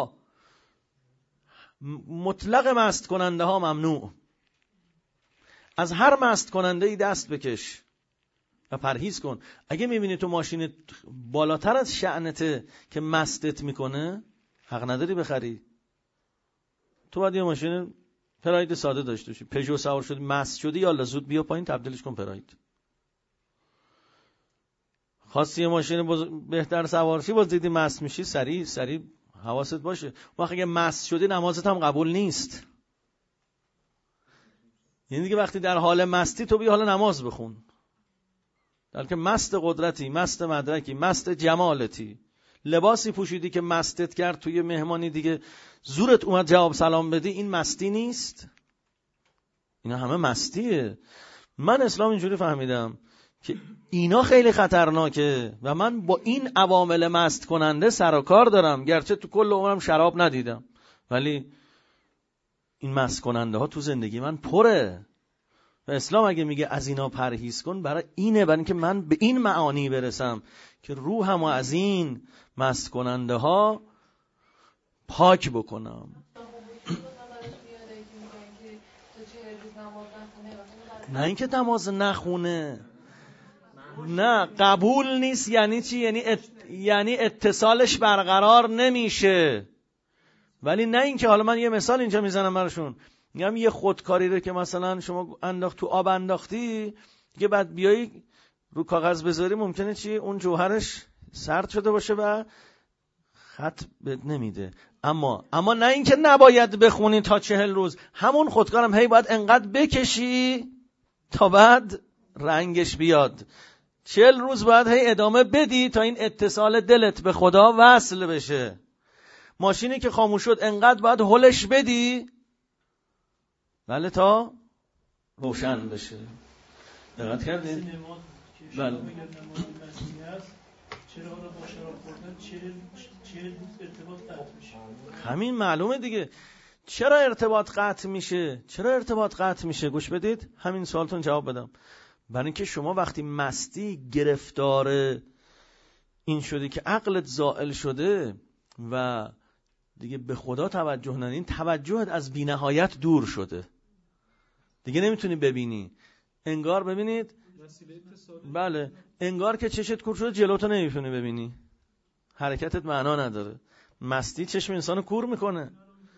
مطلق مست کننده ها ممنوع. از هر مست کننده ای دست بکش و پرهیز کن. اگه میبینی تو ماشین بالاتر از شأنته که مستت میکنه، حق نداری بخری. تو باید یه ماشین پراید ساده داشته باشی. پژو سوار شدی مست شدی، یالا زود بیا پایین تبدیلش کن پراید. خواستی یه ماشین بهتر سوار شی، باز دیدی مست میشی، سریع حواست باشه. وقتی اگه مست شدی نمازت هم قبول نیست. یعنی دیگه وقتی در حال مستی تو بیا حالا نماز بخون، در که مست قدرتی، مست مدرکی، مست جمالتی، لباسی پوشیدی که مستت کرد توی مهمانی دیگه زورت اومد جواب سلام بدی، این مستی نیست؟ اینا همه مستیه. من اسلام اینجوری فهمیدم که اینا خیلی خطرناکه و من با این عوامل مست کننده سر و کار دارم، گرچه تو کل عمرم شراب ندیدم، ولی این مست کننده ها تو زندگی من پره. و اسلام اگه میگه از اینا پرهیز کن، برای اینکه من به این معانی برسم که روحمو از این مست کننده ها پاک بکنم. نه اینکه نماز نخونه، نه قبول نیست. یعنی چی؟ یعنی اتصالش برقرار نمیشه. ولی نه اینکه حالا من یه مثال اینجا میزنم براشون، میگم یه خودکاری رو که مثلا شما تو آب انداختی که بعد بیایی رو کاغذ بذاری، ممکنه چی؟ اون جوهرش سرد شده باشه و خط بد نمیده. اما نه اینکه نباید بخونی تا 40 روز. همون خودکارم هی باید انقدر بکشی تا بعد رنگش بیاد. 40 روز باید هی ادامه بدی تا این اتصال دلت به خدا وصل بشه. ماشینی که خاموش شد انقدر باید هلش بدی بله تا روشن بشه. دقت کردین؟ بله. چرا حالا با شراب خوردن 40 روز ارتباط قطع میشه؟ همین معلومه دیگه. چرا ارتباط قطع میشه؟ گوش بدید همین سوالتون جواب بدم. برای اینکه شما وقتی مستی گرفتار این شدی که عقلت زائل شده و دیگه به خدا توجه نداری، توجهت از بی‌نهایت دور شده، دیگه نمیتونی ببینی. انگار ببینید، بله، انگار که چشت کور شده جلوتو نمیتونی ببینی، حرکتت معنا نداره. مستی چشم انسانو کور میکنه.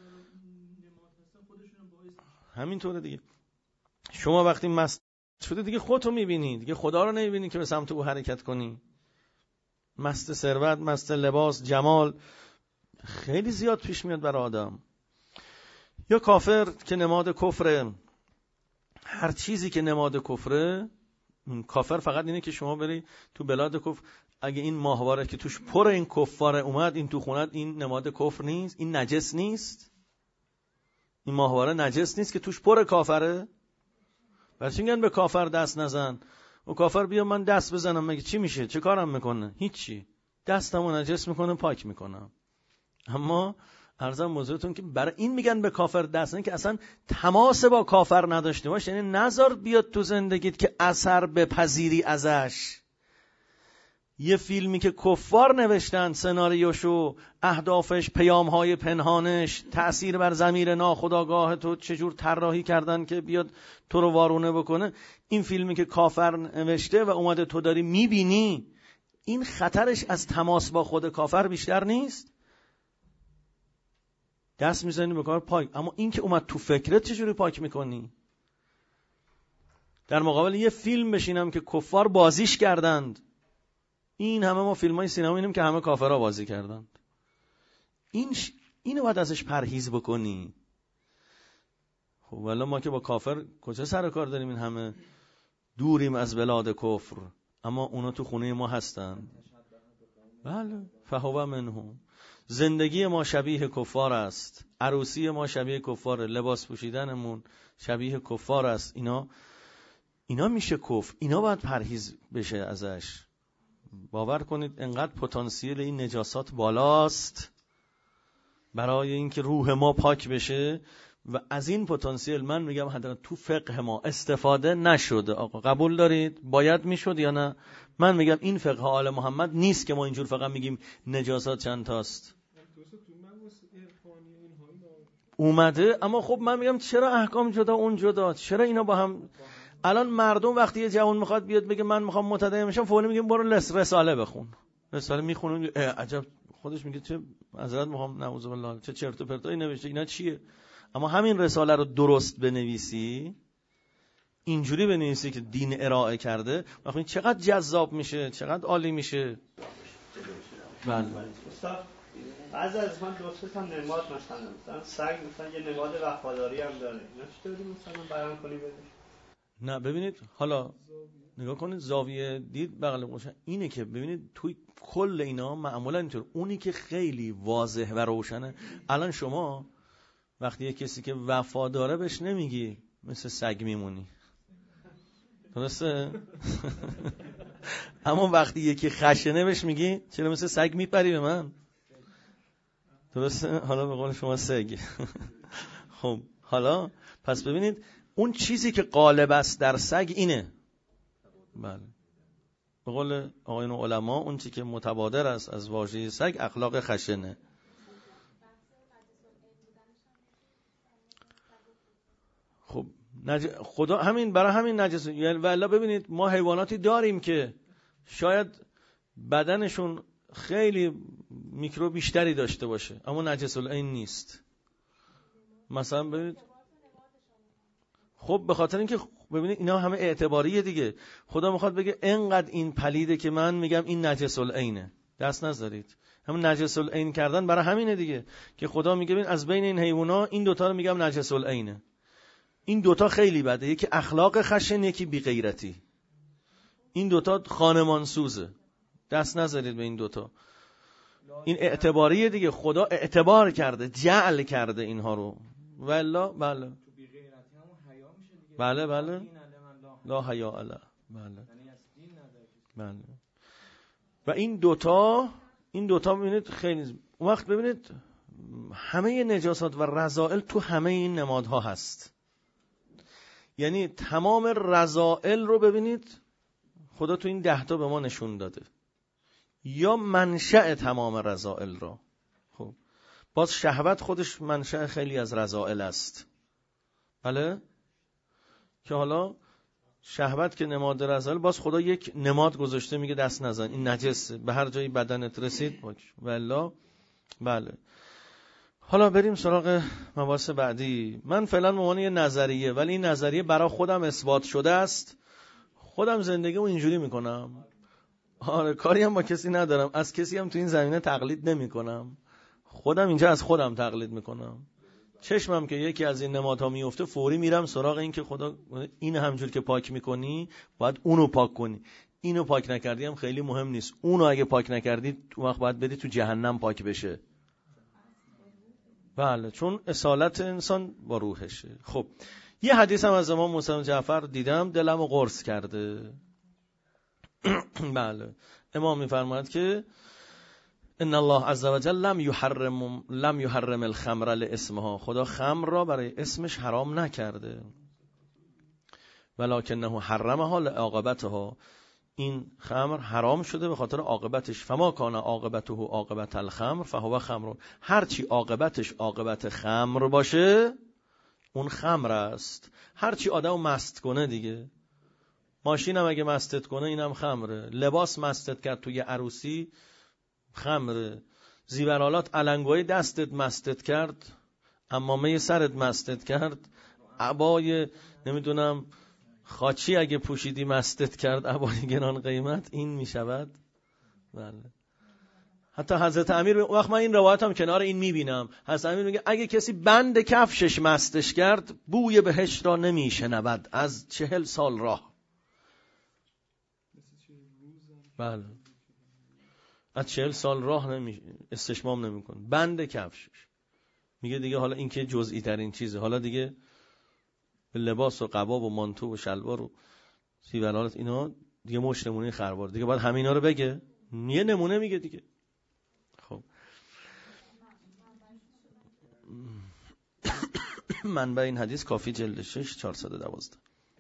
همینطوره دیگه. شما وقتی مست شده دیگه خودتو میبینی، دیگه خدا رو نمیبینی که به سمت او حرکت کنی. مست ثروت، مست لباس، جمال خیلی زیاد پیش میاد برای آدم. یا کافر که نماد کفره. هر چیزی که نماد کفره، کافر فقط اینه که شما بری تو بلاد کفر، اگه این ماهواره که توش پر این کفاره اومد این تو خونت، این نماد کفر نیست؟ این نجس نیست؟ این ماهواره نجس نیست که توش پر کافره؟ برای چی میگن به کافر دست نزن؟ و کافر بیا من دست بزنم مگه چی میشه؟ چه کارم میکنه؟ هیچی. دستمو نجس میکنه، پاک میکنم. اما عرضم حضورتون که برای این میگن به کافر دست نزن که اصلا تماس با کافر نداشته باش. یعنی نذار بیاد تو زندگیت که اثر بپذیری ازش. یه فیلمی که کفار نوشتن، سناریوشو، اهدافش، پیامهای پنهانش، تأثیر بر ضمیر ناخودآگاه تو چجور طراحی کردن که بیاد تو رو وارونه بکنه، این فیلمی که کافر نوشته و اومده تو داری میبینی، این خطرش از تماس با خود کافر بیشتر نیست؟ دست میزنی به کار پاک، اما این که اومد تو فکرت چجوری پاک میکنی؟ در مقابل یه فیلم بشینم که کفار بازیش کردند، این همه ما فیلم های سینما اینیم که همه کافرها بازی کردند، اینو باید ازش پرهیز بکنی. خب والا ما که با کافر کجا سر کار داریم؟ این همه دوریم از بلاد کفر، اما اونا تو خونه ما هستن. بله، فهو منهم. زندگی ما شبیه کفار است، عروسی ما شبیه کفاره، لباس پوشیدنمون شبیه کفار است. اینا میشه کفر، اینا باید پرهیز بشه ازش. باور کنید انقدر پتانسیل این نجاسات بالاست برای اینکه روح ما پاک بشه و از این پتانسیل من میگم حداقل تو فقه ما استفاده نشده. آقا قبول دارید؟ باید میشد یا نه؟ من میگم این فقه آل محمد نیست که ما اینجور فقط میگیم نجاسات چند تاست. اومده. اما خب من میگم چرا احکام جدا اون جدا، چرا اینا با هم؟ الان مردم وقتی یه جوان میخواد بیاد بگه من میخوام متدین بشم، فوری میگیم برو رساله بخون. رساله میخونه، عجب، خودش میگه چه حضرت میخوام نعوذ بالله چه چرت و پرتایی نوشته، اینا چیه؟ اما همین رساله رو درست بنویسی، اینجوری بنویسی که دین ارائه کرده، ببین چقدر جذاب میشه، چقدر عالی میشه. بله استاد بعضی از من دو سه تا نماد مثلا سگ مثلا یه نماد وفاداری هم داره، اینا چطوری مثلا بیان کنی بده؟ نه ببینید حالا نگاه کنید زاویه دید بغل روشن اینه که ببینید توی کل اینا معمولا اینطور، اونی که خیلی واضح و روشنه. الان شما وقتی یه کسی که وفاداره بهش نمیگی مثل سگ میمونی، درسته؟ اما وقتی یکی خشنه بهش میگی چرا مثل سگ میپری به من، درسته؟ حالا به قول شما سگ. خب حالا پس ببینید اون چیزی که غالب است در سگ اینه. بله به قول آقایون علما اون چیزی که متبادر است از واژه سگ اخلاق خشنه. خب خدا همین برای همین نجس، یعنی والله ببینید ما حیواناتی داریم که شاید بدنشون خیلی میکروب بیشتری داشته باشه اما نجس العین نیست. مثلا ببینید خب به خاطر اینکه ببینید اینا همه اعتباریه دیگه. خدا میخواد بگه انقدر این پلیده که من میگم این نجس العینه، دست نذارید. همون نجس العین کردن برای همینه دیگه که خدا میگه ببین از بین این حیونا این دوتا رو میگم نجس العینه. این دوتا خیلی بده، یکی اخلاق خشن، یکی بی غیرتی. این دوتا خانمان سوزه، دست نذارید به این دوتا. این اعتباریه دیگه، خدا اعتبار کرده، جعل کرده اینها رو. والله بله بله بله لا حیا الا بله بله. و این دوتا ببینید خیلی اون وقت ببینید همه نجاسات و رذائل تو همه این نمادها هست. یعنی تمام رذائل رو ببینید خدا تو این 10 تا به ما نشون داده، یا منشأ تمام رذائل را. خب باز شهوت خودش منشأ خیلی از رذائل است، بله، که حالا شهوت که نماد رذائل، باز خدا یک نماد گذاشته میگه دست نزن، این نجسه، به هر جایی بدنت رسید والله. بله حالا بریم سراغ مباحث بعدی. من فعلا به عنوان یه نظریه، ولی این نظریه برای خودم اثبات شده است، خودم زندگیمو اینجوری میکنم. آره کاری هم با کسی ندارم، از کسی هم تو این زمینه تقلید نمیکنم، خودم اینجا از خودم تقلید میکنم. چشمم که یکی از این نمادها میفته فوری میرم سراغ این که خدا این همجور که پاک میکنی باید اونو پاک کنی، اینو پاک نکردی هم خیلی مهم نیست، اونو اگه پاک نکردی اون وقت باید بدی تو جهنم پاک بشه. بله چون اصالت انسان با روحشه. خب یه حدیث هم از امام موسی جعفر دیدم دلمو قرص کرده. بله امام میفرماید که ان الله عز وجل لم يحرم الخمر لاسمها، خدا خمر را برای اسمش حرام نکرده، ولکنه حرمها لعاقبتها، این خمر حرام شده به خاطر عاقبتش. فما کان عاقبته عاقبت الخمر فهو خمر، هر چی عاقبتش عاقبت خمر باشه اون خمر است. هر چی آدمو مست کنه دیگه، ماشینم اگه مستت کنه اینم خمره، لباس مستت کرد توی عروسی خمره، زیورالات علنگوی دستت مستت کرد، عمامه سرت مستت کرد، عبای نمیدونم خاچی اگه پوشیدی مستت کرد، عبای گران قیمت، این میشود. بله حتی حضرت امیر وقت من این روایت هم کنار این میبینم، حضرت امیر میگه اگه کسی بند کفشش مستش کرد بوی بهشت را نمیشنود از 40 سال راه. بله از 40 سال راه استشمام نمیکن بند کفشش. میگه دیگه حالا این که جزئی ترین چیزه، حالا دیگه لباس و قباب و مانتو و شلوار و سیورالات اینا دیگه مش نمونه خروار دیگه، باید همه اینا رو بگه، یه نمونه میگه دیگه. خب منبع این حدیث کافی جلد 6 412.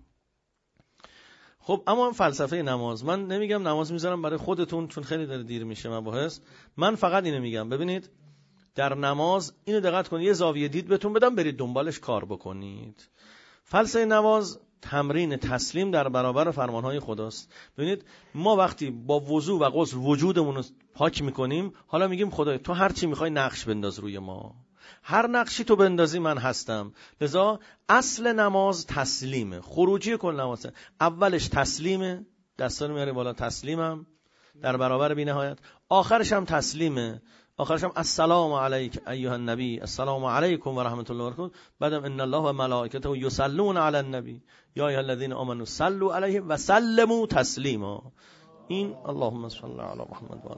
خب اما فلسفه نماز، من نمیگم نماز میذارم برای خودتون چون خیلی داره دیر میشه مباحث، من فقط اینو میگم ببینید در نماز اینو دقت کنید، یه زاویه دید بهتون بدم برید دنبالش کار بکنید. فلسفه نماز تمرین تسلیم در برابر فرمانهای خداست. ببینید ما وقتی با وضو و غسل وجودمون رو پاک میکنیم، حالا میگیم خدای تو هر چی میخوای نقش بنداز روی ما، هر نقشی تو بندازی من هستم. لذا اصل نماز تسلیمه، خروجی کل نماز اولش تسلیمه، دستا رو میاره بالا تسلیمم در برابر بی‌نهایت، آخرش هم تسلیمه، آخرش هم السلام علیک ایها النبی، السلام علیکم و رحمت الله و برکاته، بعدم ان الله و ملائکته یصلون علی النبی یا ایها الذین آمنوا صلوا علیه و سلموا تسلیما. این اللهم صل علی محمد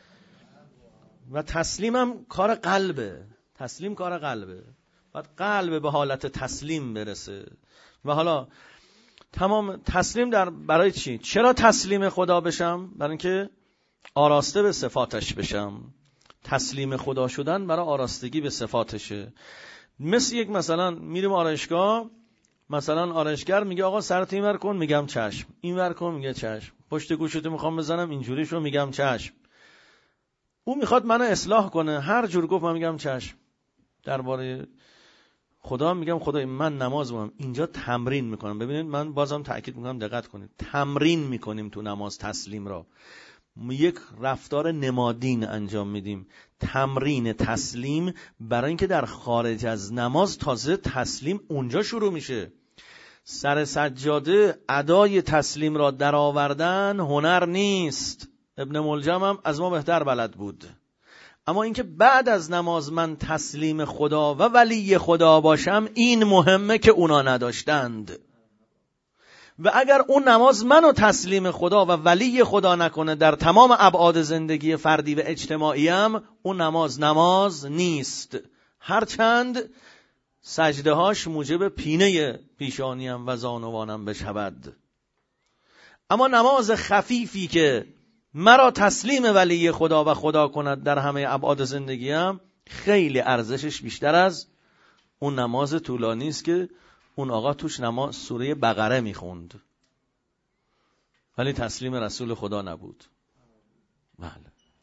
و تسلیمم کار قلبه، تسلیم کار قلبه، بعد قلب به حالت تسلیم برسه. و حالا تمام تسلیم برای چی؟ چرا تسلیم خدا بشم؟ برای اینکه آراسته به صفاتش بشم. تسلیم خدا شدن برای آراستگی به صفاتشه. مثل یک مثلا میریم آرایشگاه، مثلا آرایشگر میگه آقا سرت اینور کن، میگم چشم، اینور کن، میگه چشم، پشت گوشتو میخوام بزنم اینجوریشو، میگم چشم. او میخواد منو اصلاح کنه، هر جور گفت من میگم چشم. درباره خدا میگم خدای من نماز میکنم، اینجا تمرین میکنم. ببینید من بازم تأکید میکنم دقت کنید، تمرین میکنیم تو نماز تسلیم را، یک رفتار نمادین انجام میدیم، تمرین تسلیم، برای اینکه در خارج از نماز تازه تسلیم اونجا شروع میشه. سر سجاده ادای تسلیم را در آوردن هنر نیست، ابن ملجم هم از ما بهتر بلد بود. اما اینکه بعد از نماز من تسلیم خدا و ولی خدا باشم، این مهمه که اونا نداشتند. و اگر اون نماز منو تسلیم خدا و ولی خدا نکنه در تمام ابعاد زندگی فردی و اجتماعیم، اون نماز نیست، هرچند سجده هاش موجب پینه پیشانیم و زانوانم بشود. اما نماز خفیفی که مرا تسلیم ولی خدا و خدا کند در همه ابعاد زندگیم، خیلی ارزشش بیشتر از اون نماز طولانی است که اون آقا توش نماز سوره بقره میخوند ولی تسلیم رسول خدا نبود. بله.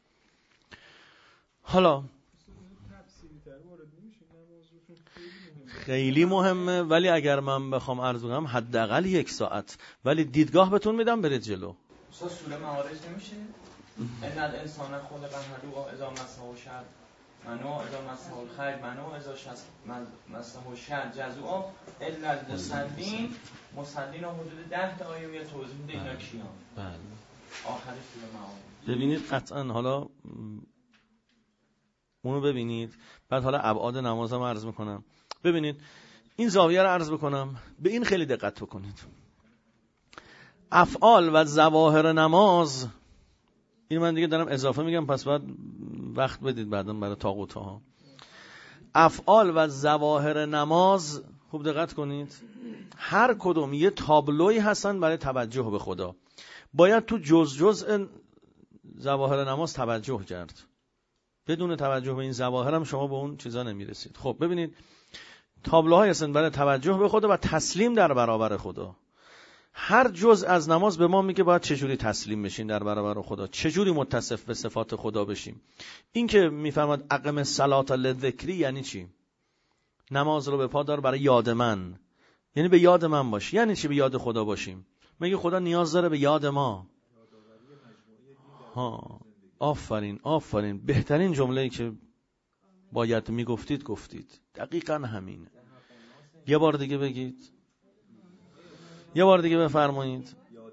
حالا خیلی مهمه، ولی اگر من بخوام عرض کنم حداقل 1 ساعت، ولی دیدگاه بهتون میدم برید جلو. استاد سوره معارج نمیشه؟ ان الانسان خلق هلوعا اذا مسه الشر منو اذا مسه الخیر منو اذا مسه الشر جزوعا الا المصلین. مصلین ها حدود 10 تا آیه توضیح میده اینا کیان. بله. آخر سوره معارج. ببینید قطعا حالا اونو ببینید، بعد حالا ابعاد نمازم عرض میکنم. ببینید این زاویه رو عرض بکنم، به این خیلی دقت بکنید. افعال و ظواهر نماز، این من دیگه دارم اضافه میگم پس بعد وقت بدید بعدا برای طاغوت ها. افعال و ظواهر نماز خوب دقت کنید، هر کدوم یه تابلوی هستن برای توجه به خدا. باید تو جزء ظواهر نماز توجه کرد، بدون توجه به این ظواهر هم شما به اون چیزا نمیرسید. خب ببینید تابلوهای هستن برای توجه به خدا و تسلیم در برابر خدا. هر جزء از نماز به ما میگه باید چجوری تسلیم بشین در برابر خدا، چجوری متصف به صفات خدا بشیم. این که میفرماد اقم الصلاة للذکری یعنی چی؟ نماز رو به پا دار برای یاد من، یعنی به یاد من باش. یعنی چی به یاد خدا باشیم؟ میگه خدا نیاز داره به یاد ما. ها آفرین آفرین، بهترین جمله‌ای که باید میگفتید گفتید، دقیقاً همینه. یه بار دیگه بگید، یه بار دیگه بفرمایید.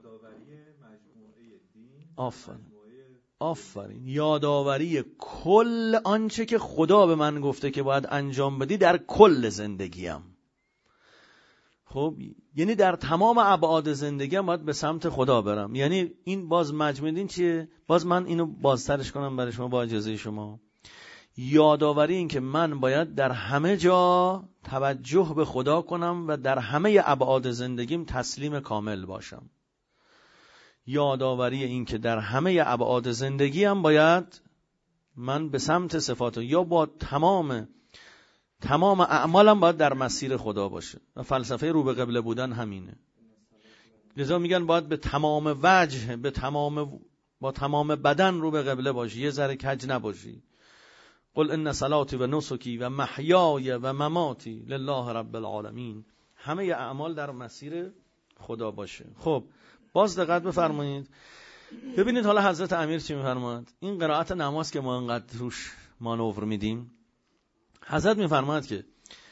آفرین آفرین، یادآوری کل آنچه که خدا به من گفته که باید انجام بدی در کل زندگیم. خب یعنی در تمام ابعاد زندگیم باید به سمت خدا برم. یعنی این باز مجموعین چیه؟ باز من اینو بازترش کنم برای شما با اجازه شما. یادآوری این که من باید در همه جا توجه به خدا کنم و در همه ابعاد زندگیم تسلیم کامل باشم. یادآوری این که در همه ابعاد زندگیم باید من به سمت صفات، یا با تمام اعمالم باید در مسیر خدا باشه. و فلسفه رو به قبله بودن همینه. لذا میگن باید به تمام وجه، با تمام بدن رو به قبله باشی، یه ذره کج نباشی. قل ان صلاتی و نسکی و محیای و مماتی لله رب العالمین. همه اعمال در مسیر خدا باشه. خب باز دقت بفرمایید، ببینید حالا حضرت امیر چی میفرماید. این قرائت نماز که ما انقدر روش مانور میدیم، حضرت میفرماید که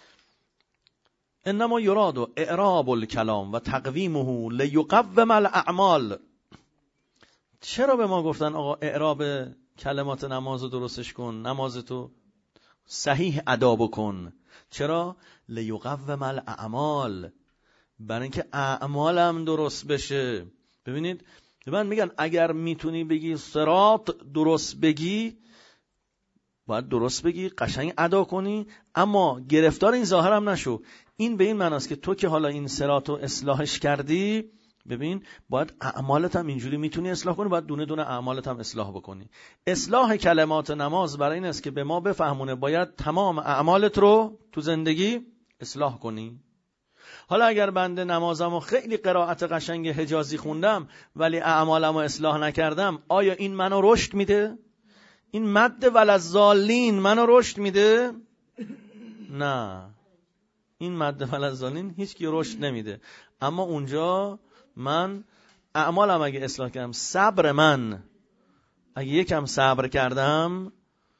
انما یراد اعراب الکلام و تقویمه لیقوم الاعمال. چرا به ما گفتن آقا اعراب کلمات نماز رو درستش کن، نمازتو صحیح ادا بکن؟ چرا؟ لیقوم الاعمال، برای اینکه اعمالم درست بشه. ببینید من میگن اگر میتونی بگی صراط درست بگی، باید درست بگی، قشنگ ادا کنی، اما گرفتار این ظاهر هم نشو. این به این معناست که تو که حالا این صراط رو اصلاحش کردی، ببین باید اعمالت هم اینجوری میتونی اصلاح کنی، باید دونه دونه اعمالت هم اصلاح بکنی. اصلاح کلمات نماز برای این است که به ما بفهمونه باید تمام اعمالت رو تو زندگی اصلاح کنی. حالا اگر بنده نمازمو خیلی قرائت قشنگ حجازی خوندم ولی اعمالمو اصلاح نکردم، آیا این منو رشد میده؟ این مد ولضالین منو رشد میده؟ نه، این مد ولضالین هیچ کی رشد نمیده. اما اونجا من اعمالم اگه اصلاح کردم، صبر من اگه یکم صبر کردم،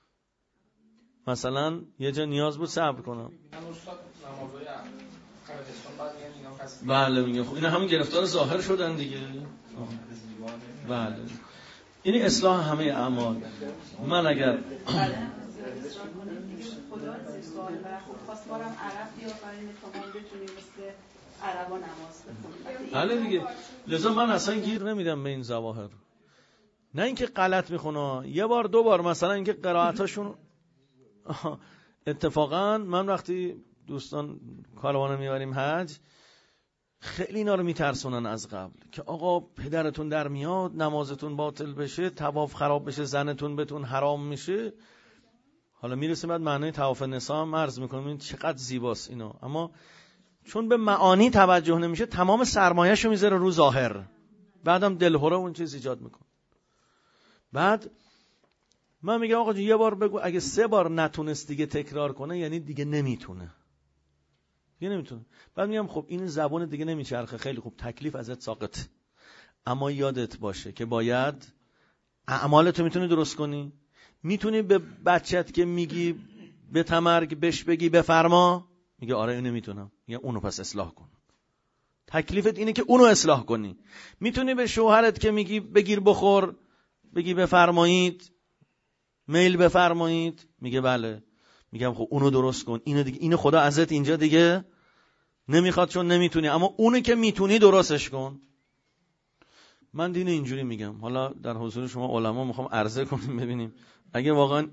مثلا یه جا نیاز بود صبر کنم، بله میگم خب این همون گرفتار ظاهر شدن دیگه. بله این اصلاح همه اعمال. من اگر خدا سوال و خواستوارم عرب بیافرین تا ما بتونیم مثل عربا نماز بخونیم. بله دیگه، لذا من اصلا گیر نمیدم به این ظواهر. نه اینکه غلط میخونه، یه بار دو بار مثلا اینکه قرائتاشون اتفاقا من وقتی دوستان کاروانو میبریم حج، خیلی اینا رو میترسونن از قبل که آقا پدرتون در میاد، نمازتون باطل بشه، طواف خراب بشه، زنتون بهتون حرام میشه. حالا میرسیم بعد معنی طواف نساء هم عرض میکنم، این چقدر زیباست اینا، اما چون به معانی توجه نمیشه تمام سرمایه‌شو میذاره رو ظاهر، بعدم دلهره اون چیز ایجاد میکنه. بعد من میگم آقا یه بار بگو، اگه 3 بار نتونست دیگه تکرار کنه یعنی دیگه نمیتونه. بعد میگم خب این زبان دیگه نمیچرخه، خیلی خوب تکلیف ازت ساقط، اما یادت باشه که باید اعمالتو میتونی درست کنی. میتونی به بچت که میگی به تمرگ بهش بگی بفرما، میگه آره اینو میتونم، میگه اونو پس اصلاح کن. تکلیفت اینه که اونو اصلاح کنی. میتونی به شوهرت که میگی بگیر بخور بگی بفرمایید، میل بفرمایید، میگه بله، میگم خب اونو درست کن، اینو دیگه، اینو خدا ازت اینجا دیگه نمیخواد چون نمیتونی، اما اونو که میتونی درستش کن. من دین اینجوری میگم. حالا در حضور شما علما میخوام عرضه کنیم ببینیم اگه واقعا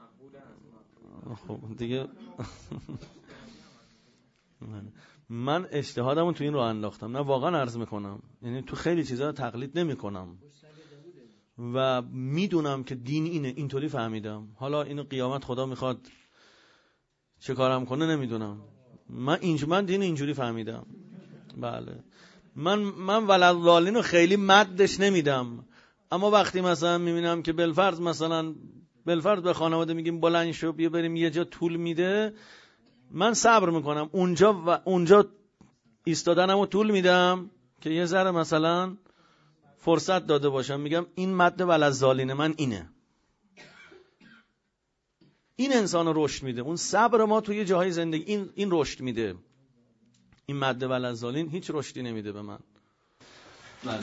خب دیگه من اجتهادمو تو این رو انداختم، نه واقعا عرض میکنم، یعنی تو خیلی چیزا تقلید نمیکنم و میدونم که دین اینه، اینطوری فهمیدم. حالا اینو قیامت خدا میخواد چه کارم کنه نمیدونم، من دین اینجوری فهمیدم. بله من ولضالین رو خیلی مدش نمیدم، اما وقتی مثلا میبینم که بالفرض به خانواده میگیم بلند شو بیا بریم یه جا طول میده، من صبر میکنم اونجا ایستادنمو طول میدم که یه ذره مثلا فرصت داده باشم. میگم این مد ولضالین من اینه، این انسان رو رشد میده. اون صبر ما توی جاهای زندگی این رشد میده. این مد ولضالین هیچ رشدی نمیده به من. بله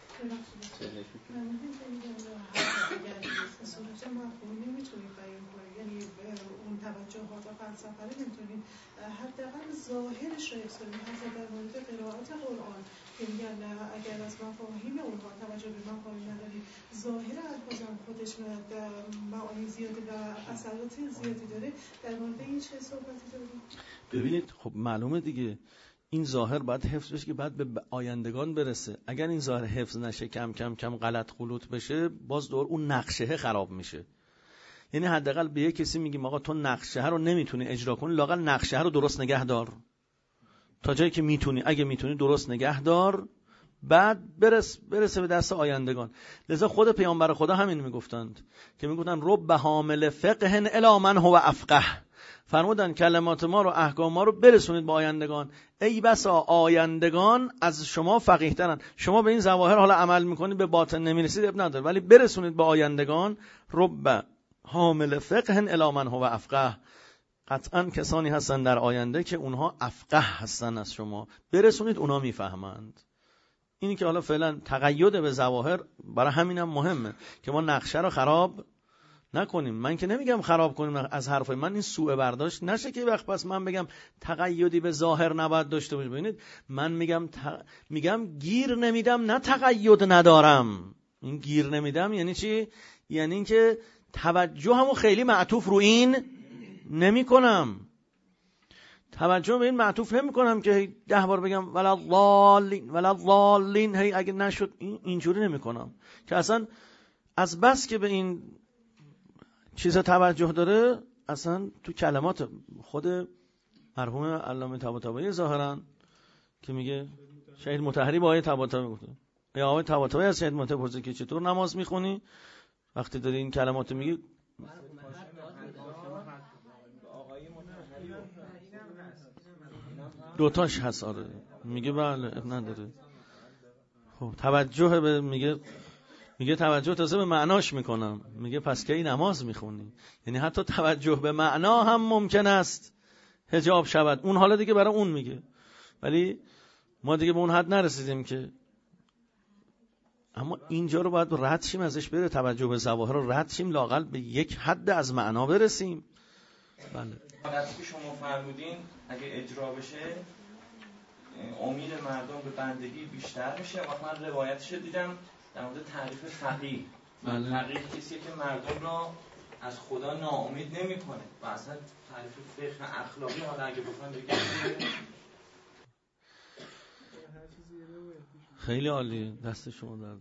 اون توجهات و فلسفه رو نمیتونیم حداقل ظاهرش رو حفظ کنیم. حتی در مورد قرائت قرآن که میگن اگر از مفاهیم اونها توجه به مفاهیم نداریم، ظاهر الفاظم خودش معانی زیادی و اثرات زیادی داره. در مورد این چه صحبتی داریم؟ ببینید خب معلومه دیگه، این ظاهر باید حفظ بشه که بعد به آیندگان برسه. اگر این ظاهر حفظ نشه، کم کم کم غلط غلوط بشه، باز دور اون نقشه خراب میشه. یعنی حداقل به یک کسی میگیم آقا تو نقشه رو نمیتونی اجرا کنی، لااقل نقشه رو درست نگه دار تا جایی که میتونی. اگه میتونی درست نگه دار، بعد برسه به دست آیندگان. لذا خود پیامبر خدا همین میگفتند که میگفتن رب حامل فقه الی من هو افقه. فرمودن کلمات ما رو، احکام ما رو برسونید به آیندگان. ای بسا آیندگان از شما فقیه ترن. شما به این ظواهر حالا عمل میکنید، به باطن نمیرسید، اب نداره، ولی برسونید به آیندگان. رب حامل فقه الی من هو افقه. قطعا کسانی هستن در آینده که اونها افقه هستن از شما، برسونید اونا میفهمند. اینی که حالا فعلا تقید به ظواهر برای همینم مهمه که ما نقشه رو خراب نکنیم. من که نمیگم خراب کنیم از حرفای من، این سوء برداشت نشه که وقت پس من بگم تقیدی به ظاهر نباید داشته باشه. ببینید من میگم گیر نمیدم، نه تقید ندارم. این گیر نمیدم یعنی چی؟ یعنی اینکه توجهمو خیلی معطوف رو این نمی کنم، توجه به این معطوف نمی کنم که 10 بار بگم ولا الضالین هی اگه نشد اینجوری نمی کنم که اصلا از بس که به این چیزا توجه داره. اصلا تو کلمات خود مرحوم علامه طباطبایی ظاهرا که میگه شهید مطهری با آیه طباطبایی گفته، یا آیه طباطبایی از شهید مطهری پرسید که چطور نماز میخونی وقتی داری این کلماتو میگی. دوتاش هست آره، میگه بله نداره. خب توجه به میگه توجه تازه به معناش میکنم. میگه پس کی نماز میخونی؟ یعنی حتی توجه به معنا هم ممکن است حجاب شود. اون حالا دیگه برای اون میگه، ولی ما دیگه به اون حد نرسیدیم که. اما اینجا رو باید رد شیم ازش بره، توجه به ظواهر رو رد شیم، لااقل به یک حد از معنا برسیم. بله وقتی که شما فرمودین اگه اجرا بشه امید مردم به بندگی بیشتر میشه. وقتی من روایتش دیدم در مورد تعریف فقیه، فقیه کسی که مردم را از خدا ناامید نمیکنه و اصلا تعریف فقه اخلاقی حالا اگه بخوام بگم خیلی عالی، دست شما درد.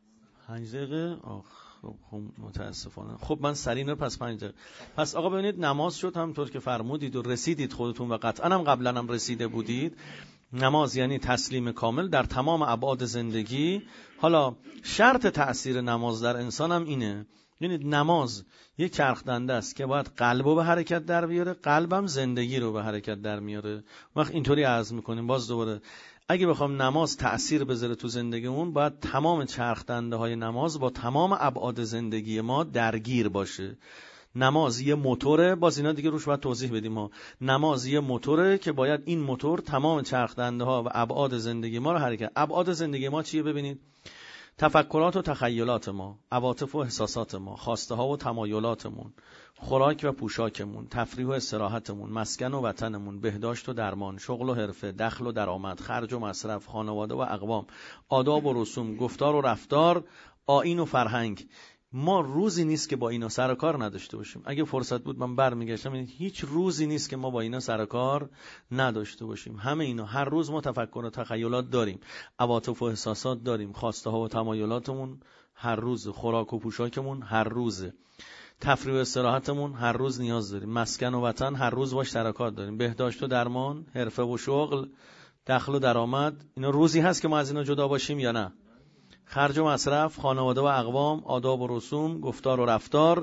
5 دقیقه خب متاسفانه. خب من سریع رو پس 5 دقیقه. پس آقا ببینید نماز شد همونطور که فرمودید و رسیدید خودتون و قطعا هم قبلا هم رسیده بودید. نماز یعنی تسلیم کامل در تمام ابعاد زندگی. حالا شرط تأثیر نماز در انسان هم اینه، ببینید نماز یک چرخ دنده است که باید قلبو به حرکت در بیاره، قلبم زندگی رو به حرکت در میاره. وقت اینطوری عرض میکنیم باز دوباره اگه بخوام نماز تأثیر بذاره تو زندگیمون، باید تمام چرخ دنده های نماز با تمام ابعاد زندگی ما درگیر باشه. نماز یه موتوره، باز اینا دیگه روش باید توضیح بدیم ها. نماز یه موتوره که باید این موتور تمام چرخ دنده ها و ابعاد زندگی ما رو حرکت. ابعاد زندگی ما چیه؟ ببینید تفکرات و تخیلات ما، عواطف و احساسات ما، خواسته ها و تمایلاتمون، خوراک و پوشاکمون، تفریح و استراحتمون، مسکن و وطنمون، بهداشت و درمان، شغل و حرفه، دخل و درآمد، خرج و مصرف، خانواده و اقوام، آداب و رسوم، گفتار و رفتار، آیین و فرهنگ. ما روزی نیست که با اینا سر و کار نداشته باشیم. اگه فرصت بود من برمیگشتم، هیچ روزی نیست که ما با اینا سر و کار نداشته باشیم. همه اینا هر روز ما تفکر و تخیلات داریم، عواطف و احساسات داریم، خواسته ها و تمایلاتمون هر روز، خوراک و پوشاکمون هر روزه، تفریح و استراحتمون هر روز نیاز داریم، مسکن و وطن هر روز باش سر و کار داریم، بهداشت و درمان، حرفه و شغل، دخل و درآمد. اینا روزی هست که ما از اینا جدا باشیم یا نه؟ خرج و مصرف، خانواده و اقوام، آداب و رسوم، گفتار و رفتار،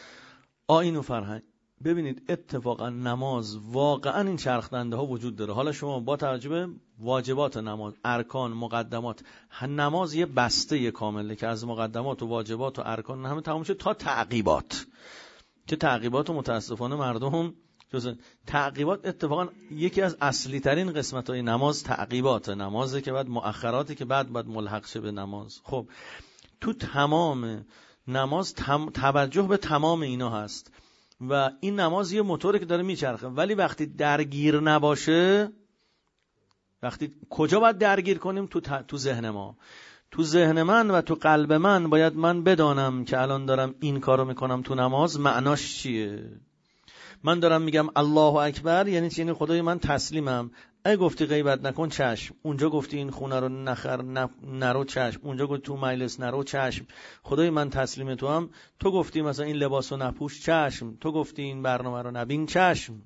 آیین و فرهنگ. ببینید اتفاقا نماز واقعا این چرخ دنده ها وجود داره. حالا شما با توجه به واجبات نماز، ارکان، مقدمات، نماز یه بسته کامله که از مقدمات و واجبات و ارکان همه تمام شد تا تعقیبات. که تعقیبات متاسفانه مردم جز تعقیبات، اتفاقا یکی از اصلی ترین قسمت های نماز تعقیبات نمازه که بعد مؤخراتی که بعد ملحق شه به نماز. خب تو تمام نماز توجه به تمام اینا هست و این نماز یه موتوره که داره میچرخه. ولی وقتی درگیر نباشه، وقتی کجا باید درگیر کنیم؟ تو ذهن ما، تو ذهن من و تو قلب من باید من بدانم که الان دارم این کارو میکنم تو نماز معناش چیه. من دارم میگم الله اکبر یعنی چی؟ یعنی خدای من تسلیمم. ای گفتی غیبت نکن چشم، اونجا گفتی این خونه رو نرو چشم، اونجا گفتی تو مجلس نرو چشم، خدای من تسلیم تو هم. تو گفتی مثلا این لباسو نپوش چشم، تو گفتی این برنامه رو نبین چشم.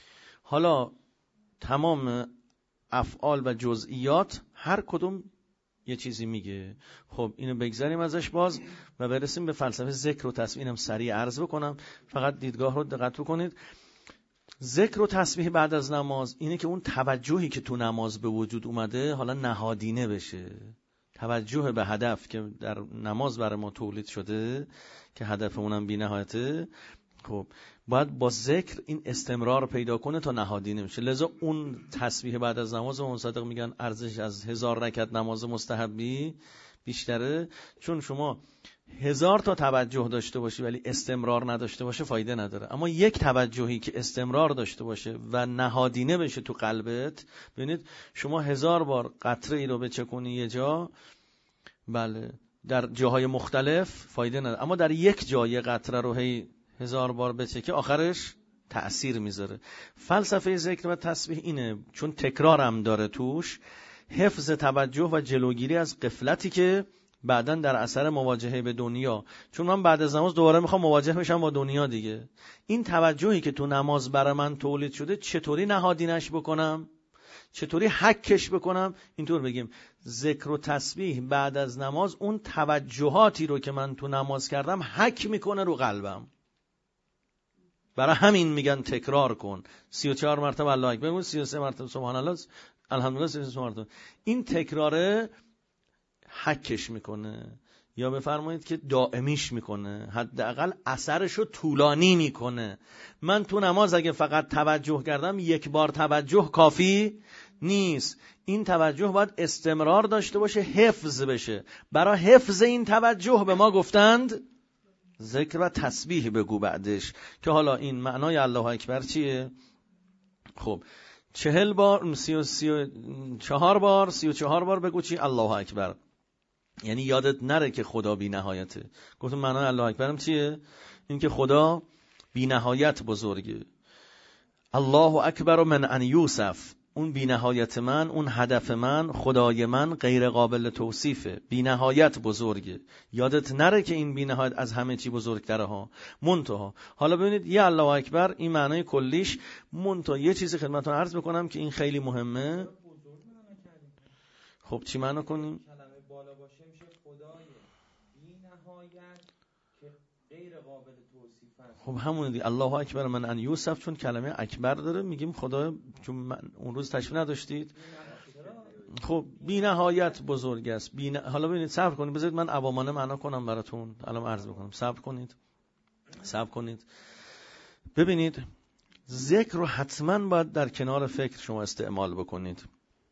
حالا تمام افعال و جزئیات هر کدوم یه چیزی میگه. خب اینو بگذاریم ازش باز و برسیم به فلسفه ذکر و تسبیح. اینم سریع عرض بکنم، فقط دیدگاه رو دقت بکنید. ذکر و تسبیح بعد از نماز اینه که اون توجهی که تو نماز به وجود اومده حالا نهادینه بشه. توجه به هدف که در نماز برای ما تولید شده که هدف اونم بی‌نهایته، خب باید با ذکر این استمرار پیدا کنه تا نهادینه میشه. لذا اون تسبیح بعد از نماز و مصدق میگن ارزش از 1000 رکعت نماز مستحبی بیشتره، چون شما 1000 تا توجه داشته باشی ولی استمرار نداشته باشه فایده نداره. اما یک توجهی که استمرار داشته باشه و نهادینه بشه تو قلبت، ببینید شما 1000 بار قطره ای رو بچکونی یه جا، بله در جاهای مختلف فایده نداره، اما در یک جای قطره رو هی 1000 بار بچکه آخرش تأثیر میذاره. فلسفه ذکر و تسبیح اینه، چون تکرار هم داره توش، حفظ توجه و جلوگیری از غفلتی که بعداً در اثر مواجهه به دنیا، چون من بعد از نماز دوباره میخوام مواجه بشم با دنیا دیگه، این توجهی که تو نماز برای من تولید شده چطوری نهادینش بکنم، چطوری حکش بکنم. اینطور بگیم ذکر و تسبیح بعد از نماز اون توجهاتی رو که من تو نماز کردم حک میکنه رو قلبم. برای همین میگن تکرار کن، 34 مرتبه الله اکبر بگو، 33 مرتبه سبحان الله، الحمدلله، 33 مرتبه. این تکراره حکش میکنه، یا بفرمایید که دائمیش میکنه، حداقل اثرشو طولانی میکنه. من تو نماز اگه فقط توجه کردم، یک بار توجه کافی نیست. این توجه باید استمرار داشته باشه، حفظ بشه. برای حفظ این توجه به ما گفتند ذکر و تسبیح بگو بعدش، که حالا این معنای الله اکبر چیه؟ خب 40 بار 34 بار 34 بار بگو چی؟ الله اکبر. یعنی یادت نره که خدا بی نهایته. گفتم معنای الله اکبرم چیه؟ این که خدا بی نهایت بزرگه. الله اکبر من ان یوصف، اون بی نهایت من، اون هدف من، خدای من غیر قابل توصیفه، بی نهایت بزرگه. یادت نره که این بی نهایت از همه چی بزرگتره ها. منتها حالا ببینید یه الله اکبر این معنای کلیش، منتها یه چیزی خدمتتون عرض بکنم که این خیلی مهمه. خب چی معنی کنیم؟ بالا باشه میشه خدای بی نهایت که غیر قابل توصیف است. خب همون دیگه، الله اکبر من ان یوصف، چون کلمه اکبر داره میگیم خدا، چون اون روز تشبیه نداشتید. خب بی نهایت بزرگ است. حالا ببینید صبر کنید، بذارید من عوامانه معنا کنم براتون، الان عرض بکنم. صبر کنید. ببینید ذکر رو حتما باید در کنار فکر شما استعمال بکنید.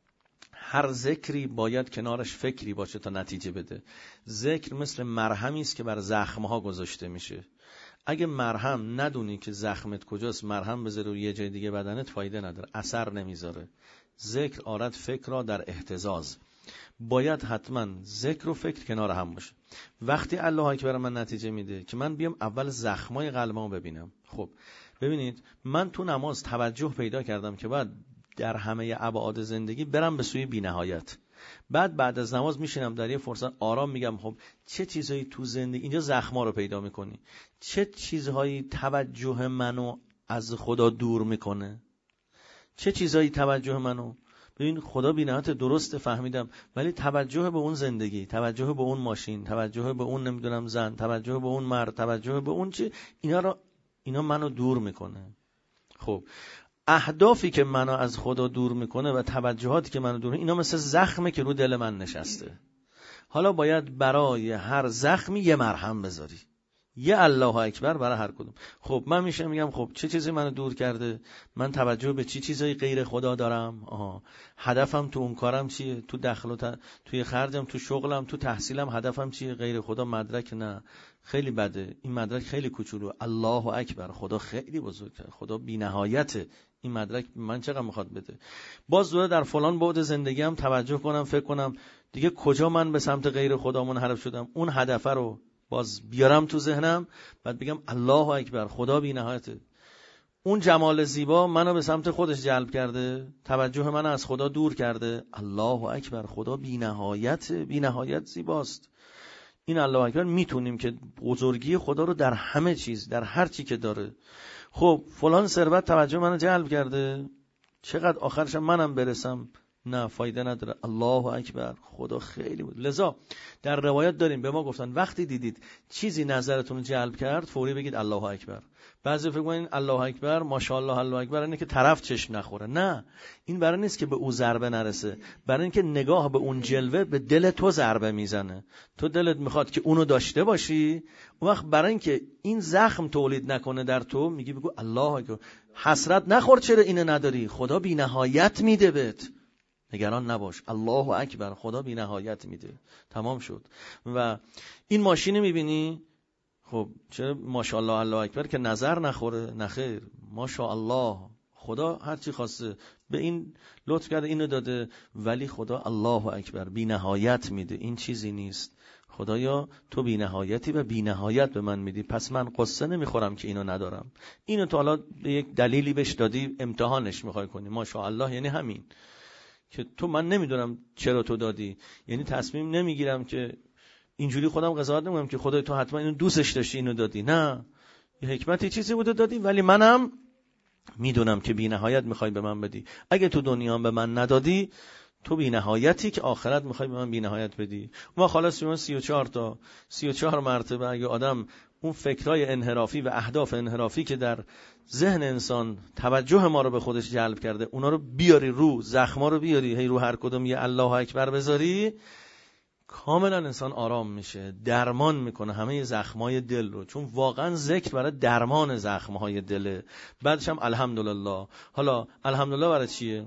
هر ذکری باید کنارش فکری باشه تا نتیجه بده. ذکر مثل مرهمی است که بر زخم‌ها گذاشته میشه. اگه مرهم ندونی که زخمت کجاست، مرهم بذاری روی یه جای دیگه بدنت، فایده نداره، اثر نمیذاره. ذکر آرد فکر را در اهتزاز. باید حتما ذکر و فکر کنار هم باشه. وقتی الله اکبر من نتیجه میده که من بیام اول زخمای قلبمو ببینم. خب ببینید من تو نماز توجه پیدا کردم که بعد در همه ابعاد زندگی برم به سوی بی‌نهایت. بعد از نماز میشینم در یه فرصت آرام میگم خب چه چیزهایی تو زندگی، اینجا زخما رو پیدا میکنی، چه چیزهایی توجه منو از خدا دور میکنه، چه چیزهایی توجه منو، ببین خدا بی‌نهایت درست فهمیدم، ولی توجه به اون زندگی، توجه به اون ماشین، توجه به اون نمیدونم زن، توجه به اون مرد، توجه به اون چی، اینا منو دور میکنه. خب اهدافی که منو از خدا دور میکنه و توجهاتی که منو دور میکنه، اینا مثل زخمه که رو دل من نشسته. حالا باید برای هر زخمی یه مرهم بذاری، یه الله اکبر برای هر کدوم. خب من میگم خب چه چیزی منو دور کرده؟ من توجه به چی چیزایی غیر خدا دارم؟ هدفم تو اون کارم چیه؟ تو دخل و توی خرجم، تو شغلم، تو تحصیلم هدفم چیه؟ غیر خدا مدرک نه، خیلی بده این مدرک، خیلی کوچولو. الله اکبر، خدا خیلی بزرگه، خدا بی‌نهایته، این مدرک من چقدر میخواد بده؟ باز دوره در فلان بعد زندگیم توجه کنم، فکر کنم دیگه کجا من به سمت غیر خدا منحرف شدم، اون هدف رو باز بیارم تو ذهنم، بعد بگم الله اکبر، خدا بی‌نهایته. اون جمال زیبا منو به سمت خودش جلب کرده، توجه منو از خدا دور کرده. الله اکبر، خدا بی‌نهایت زیباست. این الله اکبر میتونیم که بزرگی خدا رو در همه چیز، در هر چی که داره. خب فلان ثروت توجه منو جلب کرده، چقدر آخرش منم برسم نه فایده نداره. الله اکبر، خدا خیلی بود. لذا در روایت داریم به ما گفتن وقتی دیدید چیزی نظرتون رو جلب کرد فوری بگید الله اکبر. بعضی فکر می‌کنن الله اکبر ماشاءالله الله اکبر اینه که طرف چشم نخوره. نه، این برای نیست که به او ضربه نرسه، برای اینکه نگاه به اون جلوه به دل تو ضربه میزنه. تو دلت میخواد که اونو داشته باشی، اون وقت برای اینکه این زخم تولید نکنه در تو میگی بگو الله اکبر. حسرت نخور چرا اینو نداری، خدا بی نهایت میده بهت، نگران نباش، الله اکبر، خدا بی نهایت میده. تمام شد. و این ماشین میبینی، خب چرا ماشاءالله الله اکبر که نظر نخوره؟ نخیر، ماشاءالله، خدا هر چی خواسته به این لطف کرده اینو داده، ولی خدا الله اکبر بی نهایت میده. این چیزی نیست. خدایا تو بی نهایتی و بی نهایت به من میدی، پس من قصه نمیخورم که اینو ندارم. اینو تو حالا به یک دلیلی بهش دادی، امتحانش میخوای کنی. ماشاءالله یعنی همین که تو من نمیدونم چرا تو دادی، یعنی تصمیم نمیگیرم که اینجوری خودم قضاوت نمیکنم که خدای تو حتما اینو دوستش داشتی اینو دادی، نه، یه حکمتی چیزی بوده دادی، ولی منم میدونم که بی نهایت میخوای به من بدی. اگه تو دنیا به من ندادی، تو بی نهایتی که آخرت میخوای به من بی نهایت بدی. ما خلاص شما 34 مرتبه اگه آدم اون فکرای انحرافی و اهداف انحرافی که در ذهن انسان توجه ما رو به خودش جلب کرده، اونا رو بیاری رو زخما رو بیاری، هی رو هر کدوم یه الله اکبر بذاری، کاملا انسان آرام میشه، درمان میکنه همه زخمای دل رو، چون واقعا ذکر برای درمان زخمهای دله. بعدش هم الحمدلله. حالا الحمدلله برای چیه؟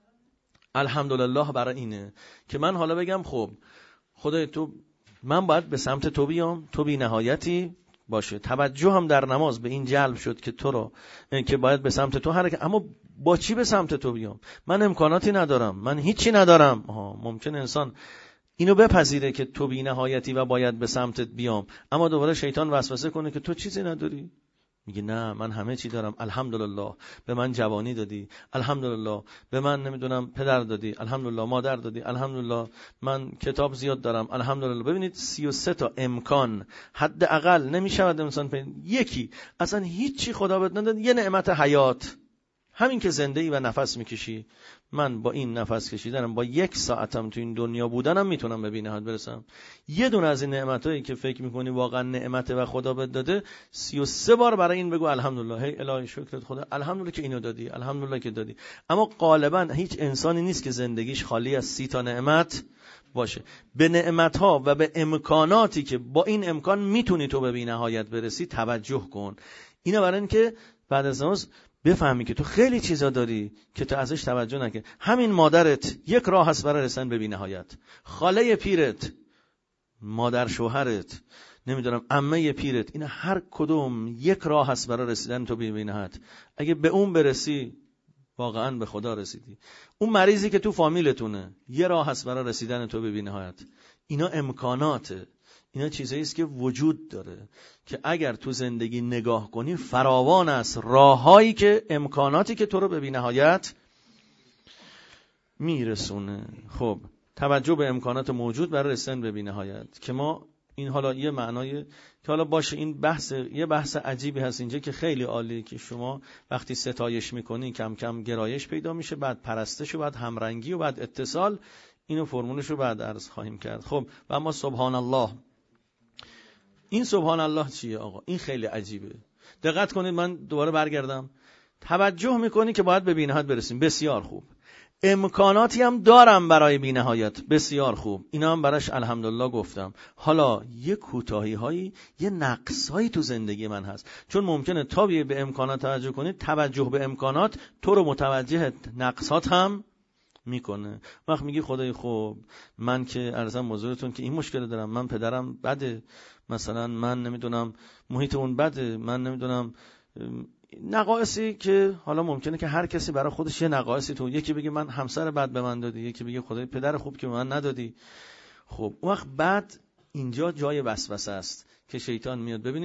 الحمدلله برای اینه که من حالا بگم خب خدای تو، من باید به سمت تو بیام، تو بی نهایتی باشه. توجه هم در نماز به این جلب شد که تو رو، که باید به سمت تو حرکت. اما با چی به سمت تو بیام؟ من امکاناتی ندارم، من هیچی ندارم. ممکن انسان اینو بپذیره که تو بی نهایتی و باید به سمتت بیام، اما دوباره شیطان وسوسه کنه که تو چیزی نداری. میگه نه، من همه چی دارم، الحمدلله به من جوانی دادی، الحمدلله به من نمیدونم پدر دادی، الحمدلله مادر دادی، الحمدلله من کتاب زیاد دارم، الحمدلله. ببینید 33 تا امکان حداقل نمیشود انسان یکی اصلا هیچی خدا بهت نداد، یه نعمت حیات، همین که زنده ای و نفس میکشی. من با این نفس کشیدنم، با 1 ساعتم تو این دنیا بودنم میتونم به بینهایت برسم. یه دونه از این نعمتایی که فکر میکنی واقعا نعمته و خدا بهت داده، 33 بار برای این بگو الحمدلله، هی الهی شکرت خدا، الحمدلله که اینو دادی، الحمدلله که دادی. اما غالبا هیچ انسانی نیست که زندگیش خالی از 30 تا نعمت باشه. به نعمتها و به امکاناتی که با این امکان میتونی تو به بی‌نهایت برسی توجه کن. اینا برای این که بعد از نماز بفهمی که تو خیلی چیزا داری که تو ازش توجه نکنی. همین مادرت یک راه هست برای رسیدن به بی‌نهایت، خاله پیرت، مادر شوهرت، نمیدونم عمه پیرت، اینا هر کدوم یک راه هست برای رسیدن تو به بی‌نهایت. اگه به اون برسی واقعا به خدا رسیدی. اون مریضی که تو فامیلتونه، یه راه هست برای رسیدن تو به بی‌نهایت. اینا امکاناته، اینا چیزایی است که وجود داره که اگر تو زندگی نگاه کنی فراوان است راههایی که امکاناتی که تو رو به بی‌نهایت میرسونه. خب توجه به امکانات موجود برای رسیدن به بی‌نهایت که ما این حالا یه معنای که حالا باشه این یه بحث عجیبی هست اینجا که خیلی عالیه که شما وقتی ستایش میکنی کم کم گرایش پیدا میشه، بعد پرستش و بعد همرنگی و بعد اتصال. اینو فرمولش رو بعد عرض خواهیم کرد. خب و اما سبحان الله، این سبحان الله چیه آقا؟ این خیلی عجیبه. دقت کنید، من دوباره برگردم. توجه میکنی که باید به بی‌نهایت برسیم، بسیار خوب. امکاناتی هم دارم برای بی‌نهایت، بسیار خوب. اینا هم براش الحمدلله گفتم. حالا یه کوتاهی هایی، یه نقص هایی تو زندگی من هست، چون ممکنه تا به امکانات توجه کنید، توجه به امکانات تو رو متوجه نقصات هم میکنه. وقت میگی خدای خوب من که عرضم حضورتون که این مشکل دارم، من پدرم بده، مثلا من نمیدونم محیط اون بده، من نمیدونم نقایصی که حالا ممکنه که هر کسی برای خودش یه نقایصی تو، یکی بگه من همسر بد به من دادی، یکی بگه خدای پدر خوب که به من ندادی. خب اون وقت بعد اینجا جای وسوسه است که شیطان میاد. ببینید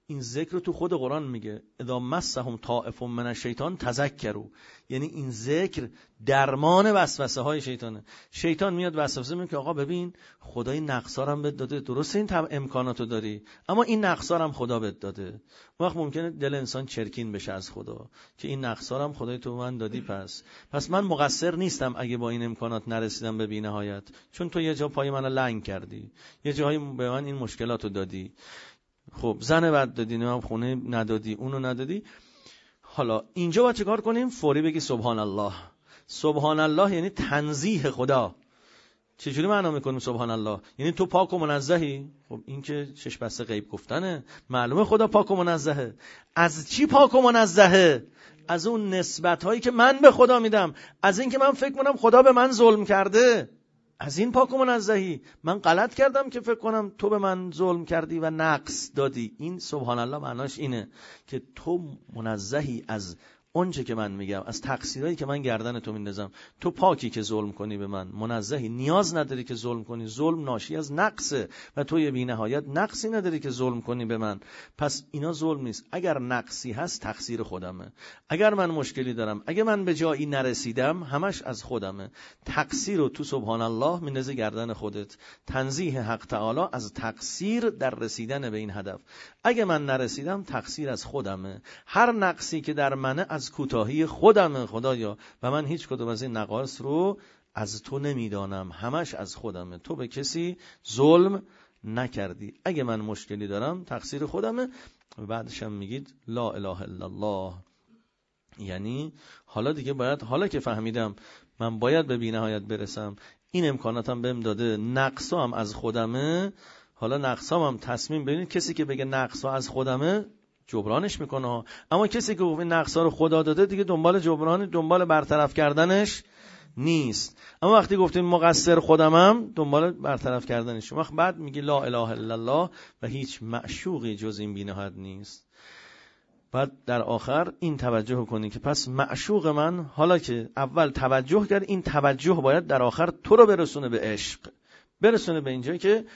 این ذکر رو تو خود قرآن میگه اذا مسهم طائف من الشیطان تذکروا، یعنی این ذکر درمان وسوسه های شیطانه. شیطان میاد وسوسه میگه که آقا ببین خدای نقصا رو هم بهت داده، درسته این امکاناتو داری اما این نقصا رو هم خدا بهت داده. وقت ممکنه دل انسان چرکین بشه از خدا که این نقصا رو هم خدای تو من دادی، پس من مقصر نیستم اگه با این امکانات نرسیدم به بی‌نهایت، چون تو یه جا پای منو لنگ کردی، یه جایی به من این مشکلاتو دادی، خب زن بد دادی، نمیم خونه ندادی، اونو ندادی. حالا اینجا باید چه کار کنیم؟ فوری بگی سبحان الله. سبحان الله یعنی تنزیه خدا. چجوری معنا میکنیم سبحان الله؟ یعنی تو پاک و منزهی. خب این که چش بسته غیب گفتنه، معلومه خدا پاک و منزهه. از چی پاک و منزهه؟ از اون نسبت هایی که من به خدا میدم، از این که من فکر کنم خدا به من ظلم کرده، از این پاک و منزهی. من غلط کردم که فکر کنم تو به من ظلم کردی و نقص دادی. این سبحان الله معناش اینه که تو منزهی از اونچه که من میگم، از تقصیرایی که من گردن تو میندازم. تو پاکی که ظلم کنی به من، منزهی، نیاز نداری که ظلم کنی. ظلم ناشی از نقصه و تو بی نهایت نقصی نداری که ظلم کنی به من. پس اینا ظلم نیست. اگر نقصی هست تقصیر خودمه. اگر من مشکلی دارم، اگه من به جایی نرسیدم، همش از خودمه. تقصیر رو تو سبحان الله میندازی گردن خودت. تنزیه حق تعالی از تقصیر در رسیدن به این هدف. اگه من نرسیدم تقصیر از خودمه. هر نقصی که در منه از کوتاهی خودمه خدایا، و من هیچ کدوم از این نقایص رو از تو نمیدانم، همش از خودمه. تو به کسی ظلم نکردی. اگه من مشکلی دارم تقصیر خودمه. بعدش هم میگید لا اله الا الله، یعنی حالا دیگه باید، حالا که فهمیدم من باید به بی‌نهایت برسم، این امکاناتم بهم داده، نقصام از خودمه، حالا نقصام هم تصمیم ببینید کسی که بگه نقصا از خودمه جبرانش میکنه، اما کسی که این نقصا رو خدا داده دیگه دنبال جبران، دنبال برطرف کردنش نیست. اما وقتی گفتیم مقصر خودمم، دنبال برطرف کردنش. وقت بعد میگه لا اله الا الله و هیچ معشوقی جز این بی‌نهایت نیست. بعد در آخر این توجه کنی که پس معشوق من، حالا که اول توجه کرد، این توجه باید در آخر تو رو برسونه به عشق، برسونه به اینجا که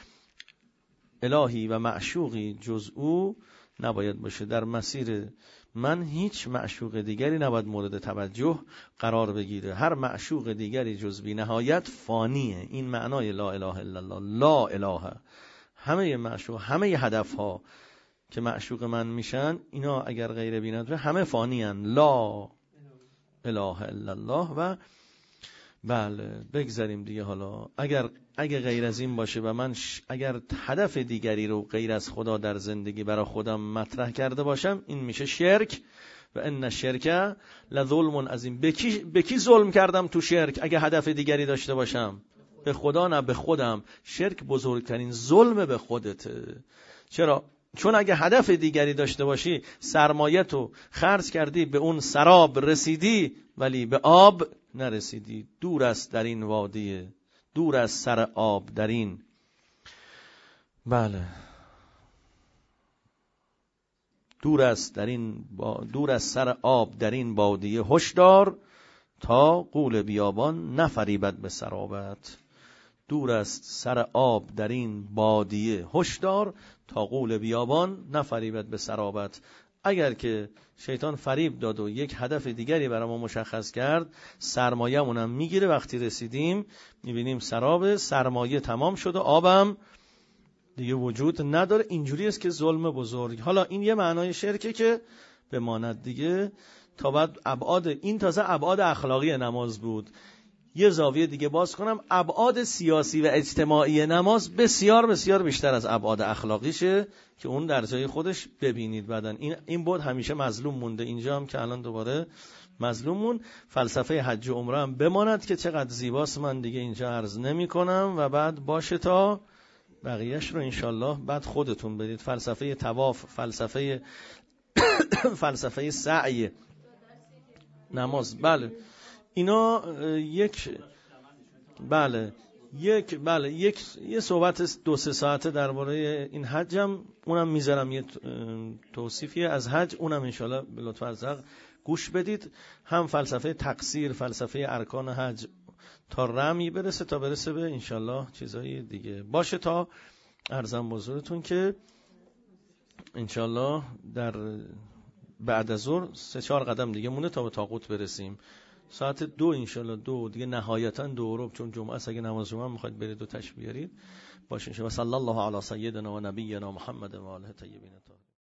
الهی و معشوقی جز او نباید باشه. در مسیر من هیچ معشوق دیگری نباید مورد توجه قرار بگیره. هر معشوق دیگری جز بی نهایت فانیه. این معنای لا اله الا الله. لا اله، همه معشوق، همه هدف ها که معشوق من میشن، اینا اگر غیر بی نهایت همه فانیان. لا اله الا الله. و بله بگذاریم دیگه. حالا اگر غیر از این باشه و من اگر هدف دیگری رو غیر از خدا در زندگی برای خودم مطرح کرده باشم، این میشه شرک. و ان شرک لظلم عظیم. به کی ظلم کردم تو شرک اگه هدف دیگری داشته باشم؟ به خدا نه، به خودم. شرک بزرگترین ظلم به خودته. چرا؟ چون اگه هدف دیگری داشته باشی، سرمایه‌تو خرج کردی، به اون سراب رسیدی ولی به آب نرسیدی. دور است در این وادیه، دور از سر آب در این، بله، دور از سر آب در این بادیه. هشدار تا غول بیابان نفریبد به سرابت. دور از سر آب در این بادیه، هشدار تا غول بیابان نفریبد به سرابت. اگر که شیطان فریب داد و یک هدف دیگری برای ما مشخص کرد، سرمایه‌مونم میگیره. وقتی رسیدیم میبینیم سراب، سرمایه تمام شد و آبم دیگه وجود نداره. اینجوری است که ظلم بزرگ. حالا این یه معنای شرکه که بماند دیگه. تا بعد ابعاد این، تازه ابعاد اخلاقی نماز بود. یه زاویه دیگه باز کنم، ابعاد سیاسی و اجتماعی نماز بسیار بسیار بیشتر از ابعاد اخلاقیشه که اون در جای خودش ببینید. بعدن این بود همیشه مظلوم مونده، اینجا هم که الان دوباره مظلوم مون. فلسفه حج و عمره هم بماند که چقدر زیباست، من دیگه اینجا عرض نمی کنم و بعد باشه تا بقیهش رو انشالله بعد خودتون بدید. فلسفه طواف، فلسفه سعی، نماز، بله اینا یه صحبت 2-3 ساعته درباره این حجم، اونم میذارم یه توصیفیه از حج، اونم انشالله به لطف ارزق گوش بدید. هم فلسفه تقصیر، فلسفه ارکان حج تا رمی برسه، تا برسه به انشالله چیزایی دیگه باشه. تا عرضم حضورتون که انشالله در بعد از ظهر 3-4 قدم دیگه مونه تا به طاغوت برسیم. ساعت 2 انشالله 2 دیگه نهایتا 2 چون جمعه است، اگه نماز جمعه میخواید برید و تشریف بیارید باشه. و صلی الله علی سیدنا و نبینا محمد و آله طیبین الطاهرین.